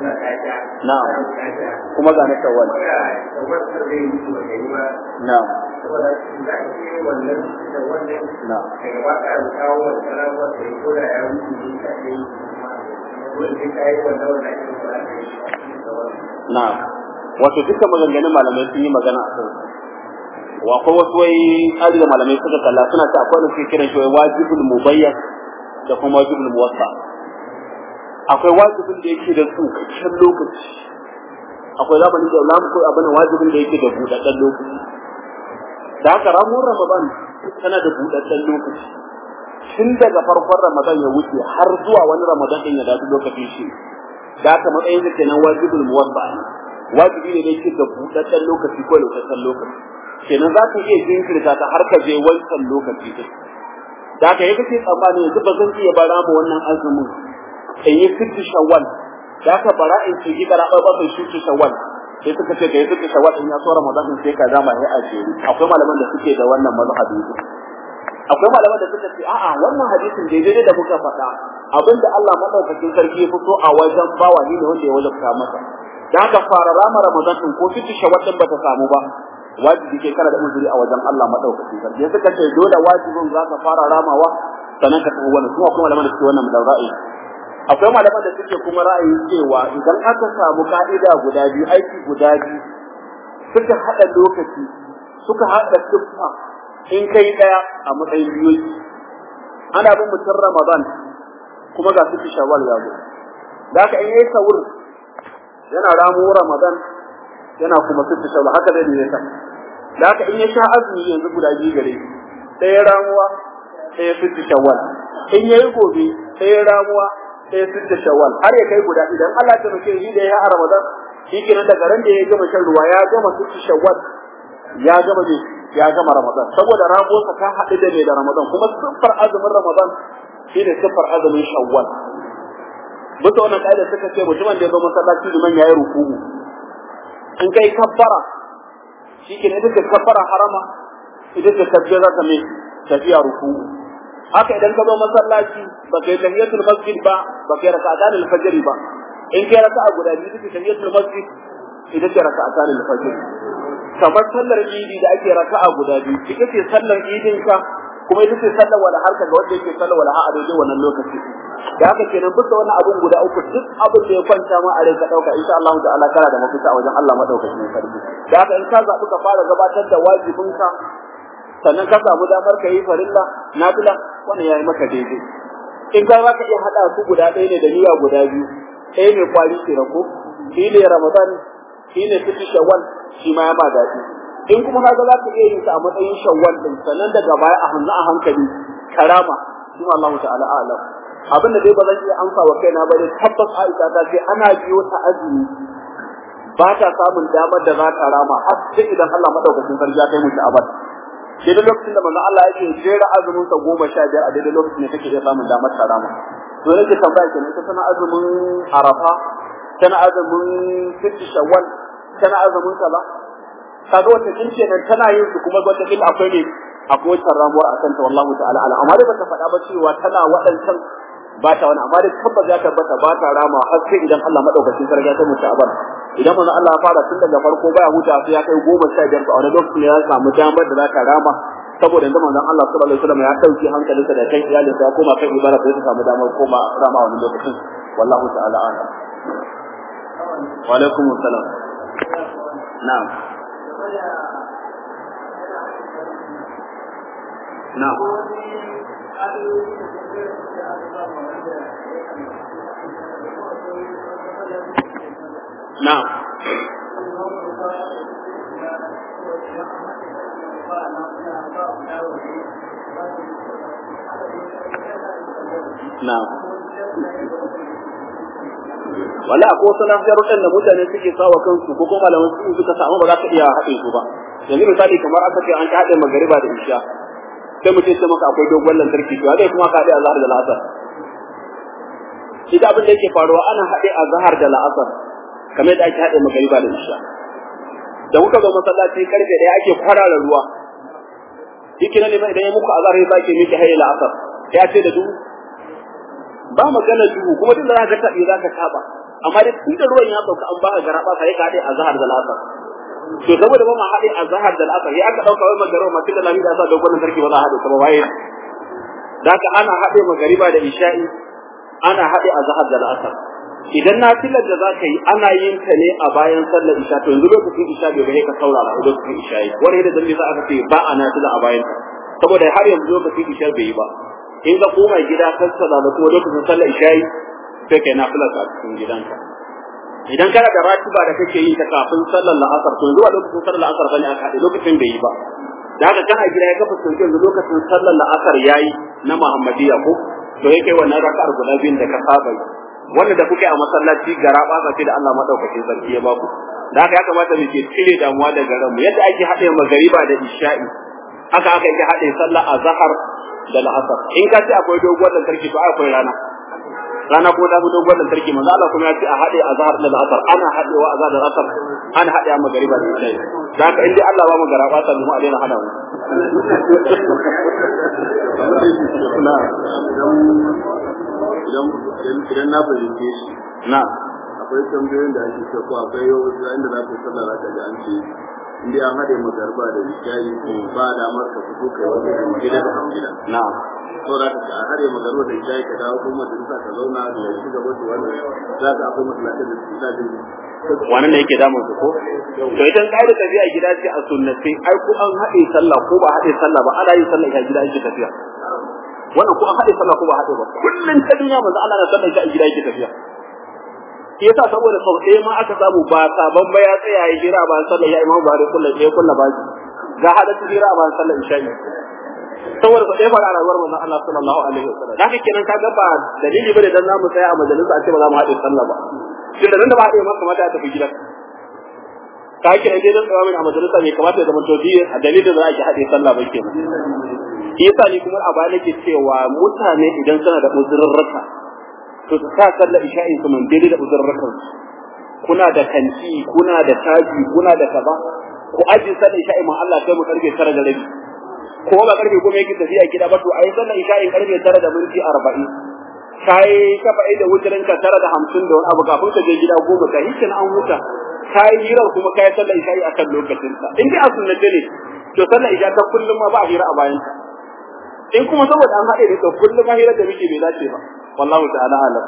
na kuma ga na tawal na na wato duka maganganun malamai sun yi magana a kan wa ko wasu wai tsari da malamai suka kalla suna ta akwai da suke kiran shi wajibul mubayyan da kuma wajibul muwassa akwai wajibin da yake da tsukakken lokaci akwai zamanin da lamu ko abin wajibin da yake da budaddan lokaci da haka ramuwar ramadan tana da budaddan lokaci tun daga farkon ramadan ya wuce har zuwa wani ramadan din ya dace lokacin shi da haka matsayin da kenan wajibul muwassa wajibi ne da yake da budaddan lokaci ko lokacin lokaci kenan za ka iya jinkirta ta har ka je wancan lokaci din da haka yake ce tsammani yanzu ba zan iya bara mu wannan azumin in yi sittu shawwal da ka bara in ci gida ba ba shi sittu shawwal sai suka ce da yi sittu shawwal in ya so ramadan sai ka zama ya ajeri akwai malaman da suke da wannan mazhabi akwai malaman da suka ce a'a wannan hadisin daidai da muka faɗa abinda Allah madaukakin sarki ya fito a wajen bawa ne wanda ya wajabta masa da haka fara rama ramadan din ko sittu shawwal din bata samu ba wajibi ke kana da uzuri a wajen Allah madaukakin sarki suka ce dole wajibin za ka fara ramawa sannan ka tafi wannan kuma kuma malaman da suke wannan da ra'ayi akwai malaman da suke kuma ra'ayi cewa idan aka samu ka'ida guda biyu aiki guda biyu suka hada lokaci suka hada siffa in kai daya a matsayin biyu ana bin mutum Ramadan kuma ga siffi Shawwal ya zo da haka in yayi sawur yana ramu Ramadan yana kuma siffi Shawwal haka dai ne ta da haka in ya sha azumi yanzu guda biyu gare ɗaya ramuwa ɗaya siffi Shawwal in yayi gobe ɗaya ramuwa sai sitta shawwal har ya kai guda idan Allah ta nuke shi da ya a Ramadan shikenan daga ran da ya gama shan ruwa ya gama sitta shawwal ya gama ne ya gama Ramadan saboda rabuwarsa ta haɗu da ne da Ramadan kuma siffar azumin Ramadan shine siffar azumin Shawwal bisa wannan kaida suka ce mutumin da ya zo masallaci liman yayi ruku'u in kai kabbara shikenan ita ce kabbara harama ita ce tabbira ta mai tafiya ruku'u haka idan ka zo masallaci ba kai tahiyatul masjid ba ba kai raka'atan al-fajr ba in kai raka'a guda biyu take tahiyatul masjid ita ce raka'atan al-fajr kamar sallar idi da ake raka'a guda biyu ita ce sallar idin ka kuma ita ce sallar wala harka ga wanda yake sallar wala a daidai wannan lokaci da haka kenan bisa wannan abun guda uku duk abin da ya kwanta ma a rai ka dauka insha Allah ta'ala kana da mafita a wajen Allah madaukakin sarki da haka in ka zabi ka fara gabatar da wajibinka sannan ka samu damar ka yi farilla nafila wannan yayi maka daidai in ka za ka iya hada su guda ɗaya ne da niyya guda biyu ɗaya mai kwari ke rako shi ne Ramadan shi ne sittu Shawwal shi ma ya ba daɗi in kuma ka za ka iya yin sa a matsayin Shawwal din sannan daga baya a hannu a hankali karama shi ma Allah ta'ala a'lam abin da dai ba zan iya amsa wa kaina ba dai tabbas Aisha ta ce ana biyo ta azumi ba ta samun damar da za ta rama har sai idan Allah madaukakin sarki ya kai mu sha'aban daidai lokacin da manzon Allah yake jera azumin sa goma sha biyar a daidai lokacin da take iya samun damar ta rama to nake tambaya kenan ita tana azumin Arafa tana azumin sittu Shawwal tana azumin kaza kaga wata kince nan tana yin su kuma wata kin akwai ne akwai wata ramuwar akan ta wallahi ta'ala ala amma da bata faɗa ba cewa tana waɗancan ba ta wani amma da tabbata ya tabbata ba ta rama har sai idan Allah madaukakin sarki ya mutu aban idan manzo Allah ya fara tun daga farko baya huta sai ya kai goma sha biyar a wani lokacin ya samu damar da za ta rama saboda yanzu manzon Allah sallallahu alaihi wasallam ya dauki hankalinsa da kai iyalinsa ya koma kan ibada sai ta samu damar koma rama a wani lokacin wallahu ta'ala a'lam wa alaikum assalam na'am na'am na'am na'am wala ko sanan jaruɗan da mutane suke sawa kansu ko kuma malaman su suka samu ba za ka iya haɗe su ba yanzu misali kamar aka ce an ta haɗe magariba da isha sai mutum ce maka akwai dogon lantarki to zai kuma ka haɗe azhar da la'asar idan abin da yake faruwa ana haɗe azhar da la'asar kamar da ake haɗe magariba da isha da kuka zo masallaci karfe ɗaya ake kwarara ruwa yake nan idan ya muku azhar ya sake miki haye la'asar ya ce da duhu ba magana duhu kuma tun da za ka taɓe za ka taɓa amma dai tun da ruwan ya sauka an ba ka garaba sai ka haɗe azhar da la'asar to saboda ba ma haɗe azhar da al'asar ya aka dauka wai magariba ma tunda lami da sa dogon sarki ba za a haɗe ta ba waye da ka ana haɗe magariba da isha'i ana haɗe azhar da al'asar idan nafilar da zaka yi ana yin ta ne a bayan sallar isha to yanzu lokacin isha bai bai ka saurara lokacin isha yi wani da dalili za aka ce ba a nafila a bayan ta saboda har yanzu lokacin isha bai yi ba in ka koma gida kan sallah da kuma lokacin sallar isha yi sai kai nafila a cikin gidanka idan kana da ratiba da kake yi ta kafin sallar la'asar to yanzu a lokacin sallar la'asar bane aka haɗe lokacin bai yi ba da haka kana gida ya kafa sun yanzu lokacin sallar la'asar yayi na Muhammadiyya ko to yake wannan raka'ar guda biyun da ka saba yi wanda da kuke a masallaci gara ba ce da Allah madaukakin sarki ya baku da haka ya kamata mu ke cire damuwa daga ranmu yadda ake haɗe magariba da isha'i haka aka yake haɗe sallar azhar da la'asar in ka ce akwai doguwar lantarki to akwai rana rana ko da mu dogon lantarki manzo Allah kuma ya ce a hade azhar da asar ana hadewa azhar da asar ana hade magariba da isha da haka indai Allah ba mu garaba ta mu a daina hada mu idan idan na fahimce shi na akwai tambayoyin da ake cewa akwai wasu inda za ku sallah za ka ji an ce indai an hade magariba da isha ba damar ka fito kai wani gida da gida na saboda ka a hare magaro da ita ka dawo kuma da sa ka zauna da shi gaba da wannan za ka akwai masallaci da su da wannan ne yake damun ku ko to idan kai da tafiya gida ce a sunnati ai ku an hade sallah ko ba hade sallah ba ana yin sallah ita gida yake tafiya wannan ku an hade sallah ko ba hade ba kullun ta duniya manzo Allah na sallah ita gida yake tafiya yasa saboda sau ɗaya ma aka samu ba sabon ba ya tsaya ya jira ba sallah ya imamu ba da kullun ɗaya kullun ba ga hada jira ba sallah isha'i saboda ba dai fara rayuwar manzon Allah sallallahu alaihi wasallam da kake nan kaga ba dalili bane dan zamu tsaya a majalisa a ce ba za mu haɗe sallah ba tunda nan da ba haɗe ma kamata a tafi gida ka kira dai dan tsaya a majalisa ne kamata ya zama to bi a dalilin da ake haɗe sallah ba kenan yasa ni kuma a baya nake cewa mutane idan suna da uzurrarka to su sa sallah isha'i su man dai da uzurrarkan kuna da kanti kuna da taji kuna da kaza ku aji sallah isha'i man Allah sai mu karfe tara da rabi ko ba karfe goma yake tafiya gida ba to ai sallar isha'in karfe tara da minti arba'in kai ka fa'i da wuturin ka tara da hamsin da wani abu kafin ka je gida goma ka hikin an huta kai hirar kuma kai sallar isha'i akan lokacin sa in dai a sunnate ne to sallar isha ta kullum ma ba a hira a bayan in kuma saboda an haɗe da to kullum ma hirar da muke bai dace ba wallahu ta'ala alam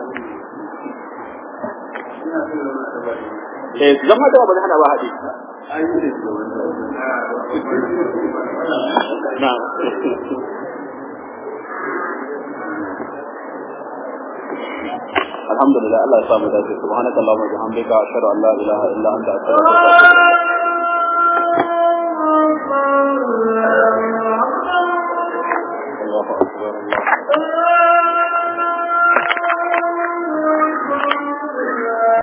eh zama da ba da hana ba haɗe نعم الحمد لله الله يسامح ذلك سبحانك اللهم وبحمدك أشهد أن لا إله إلا أنت أستغفرك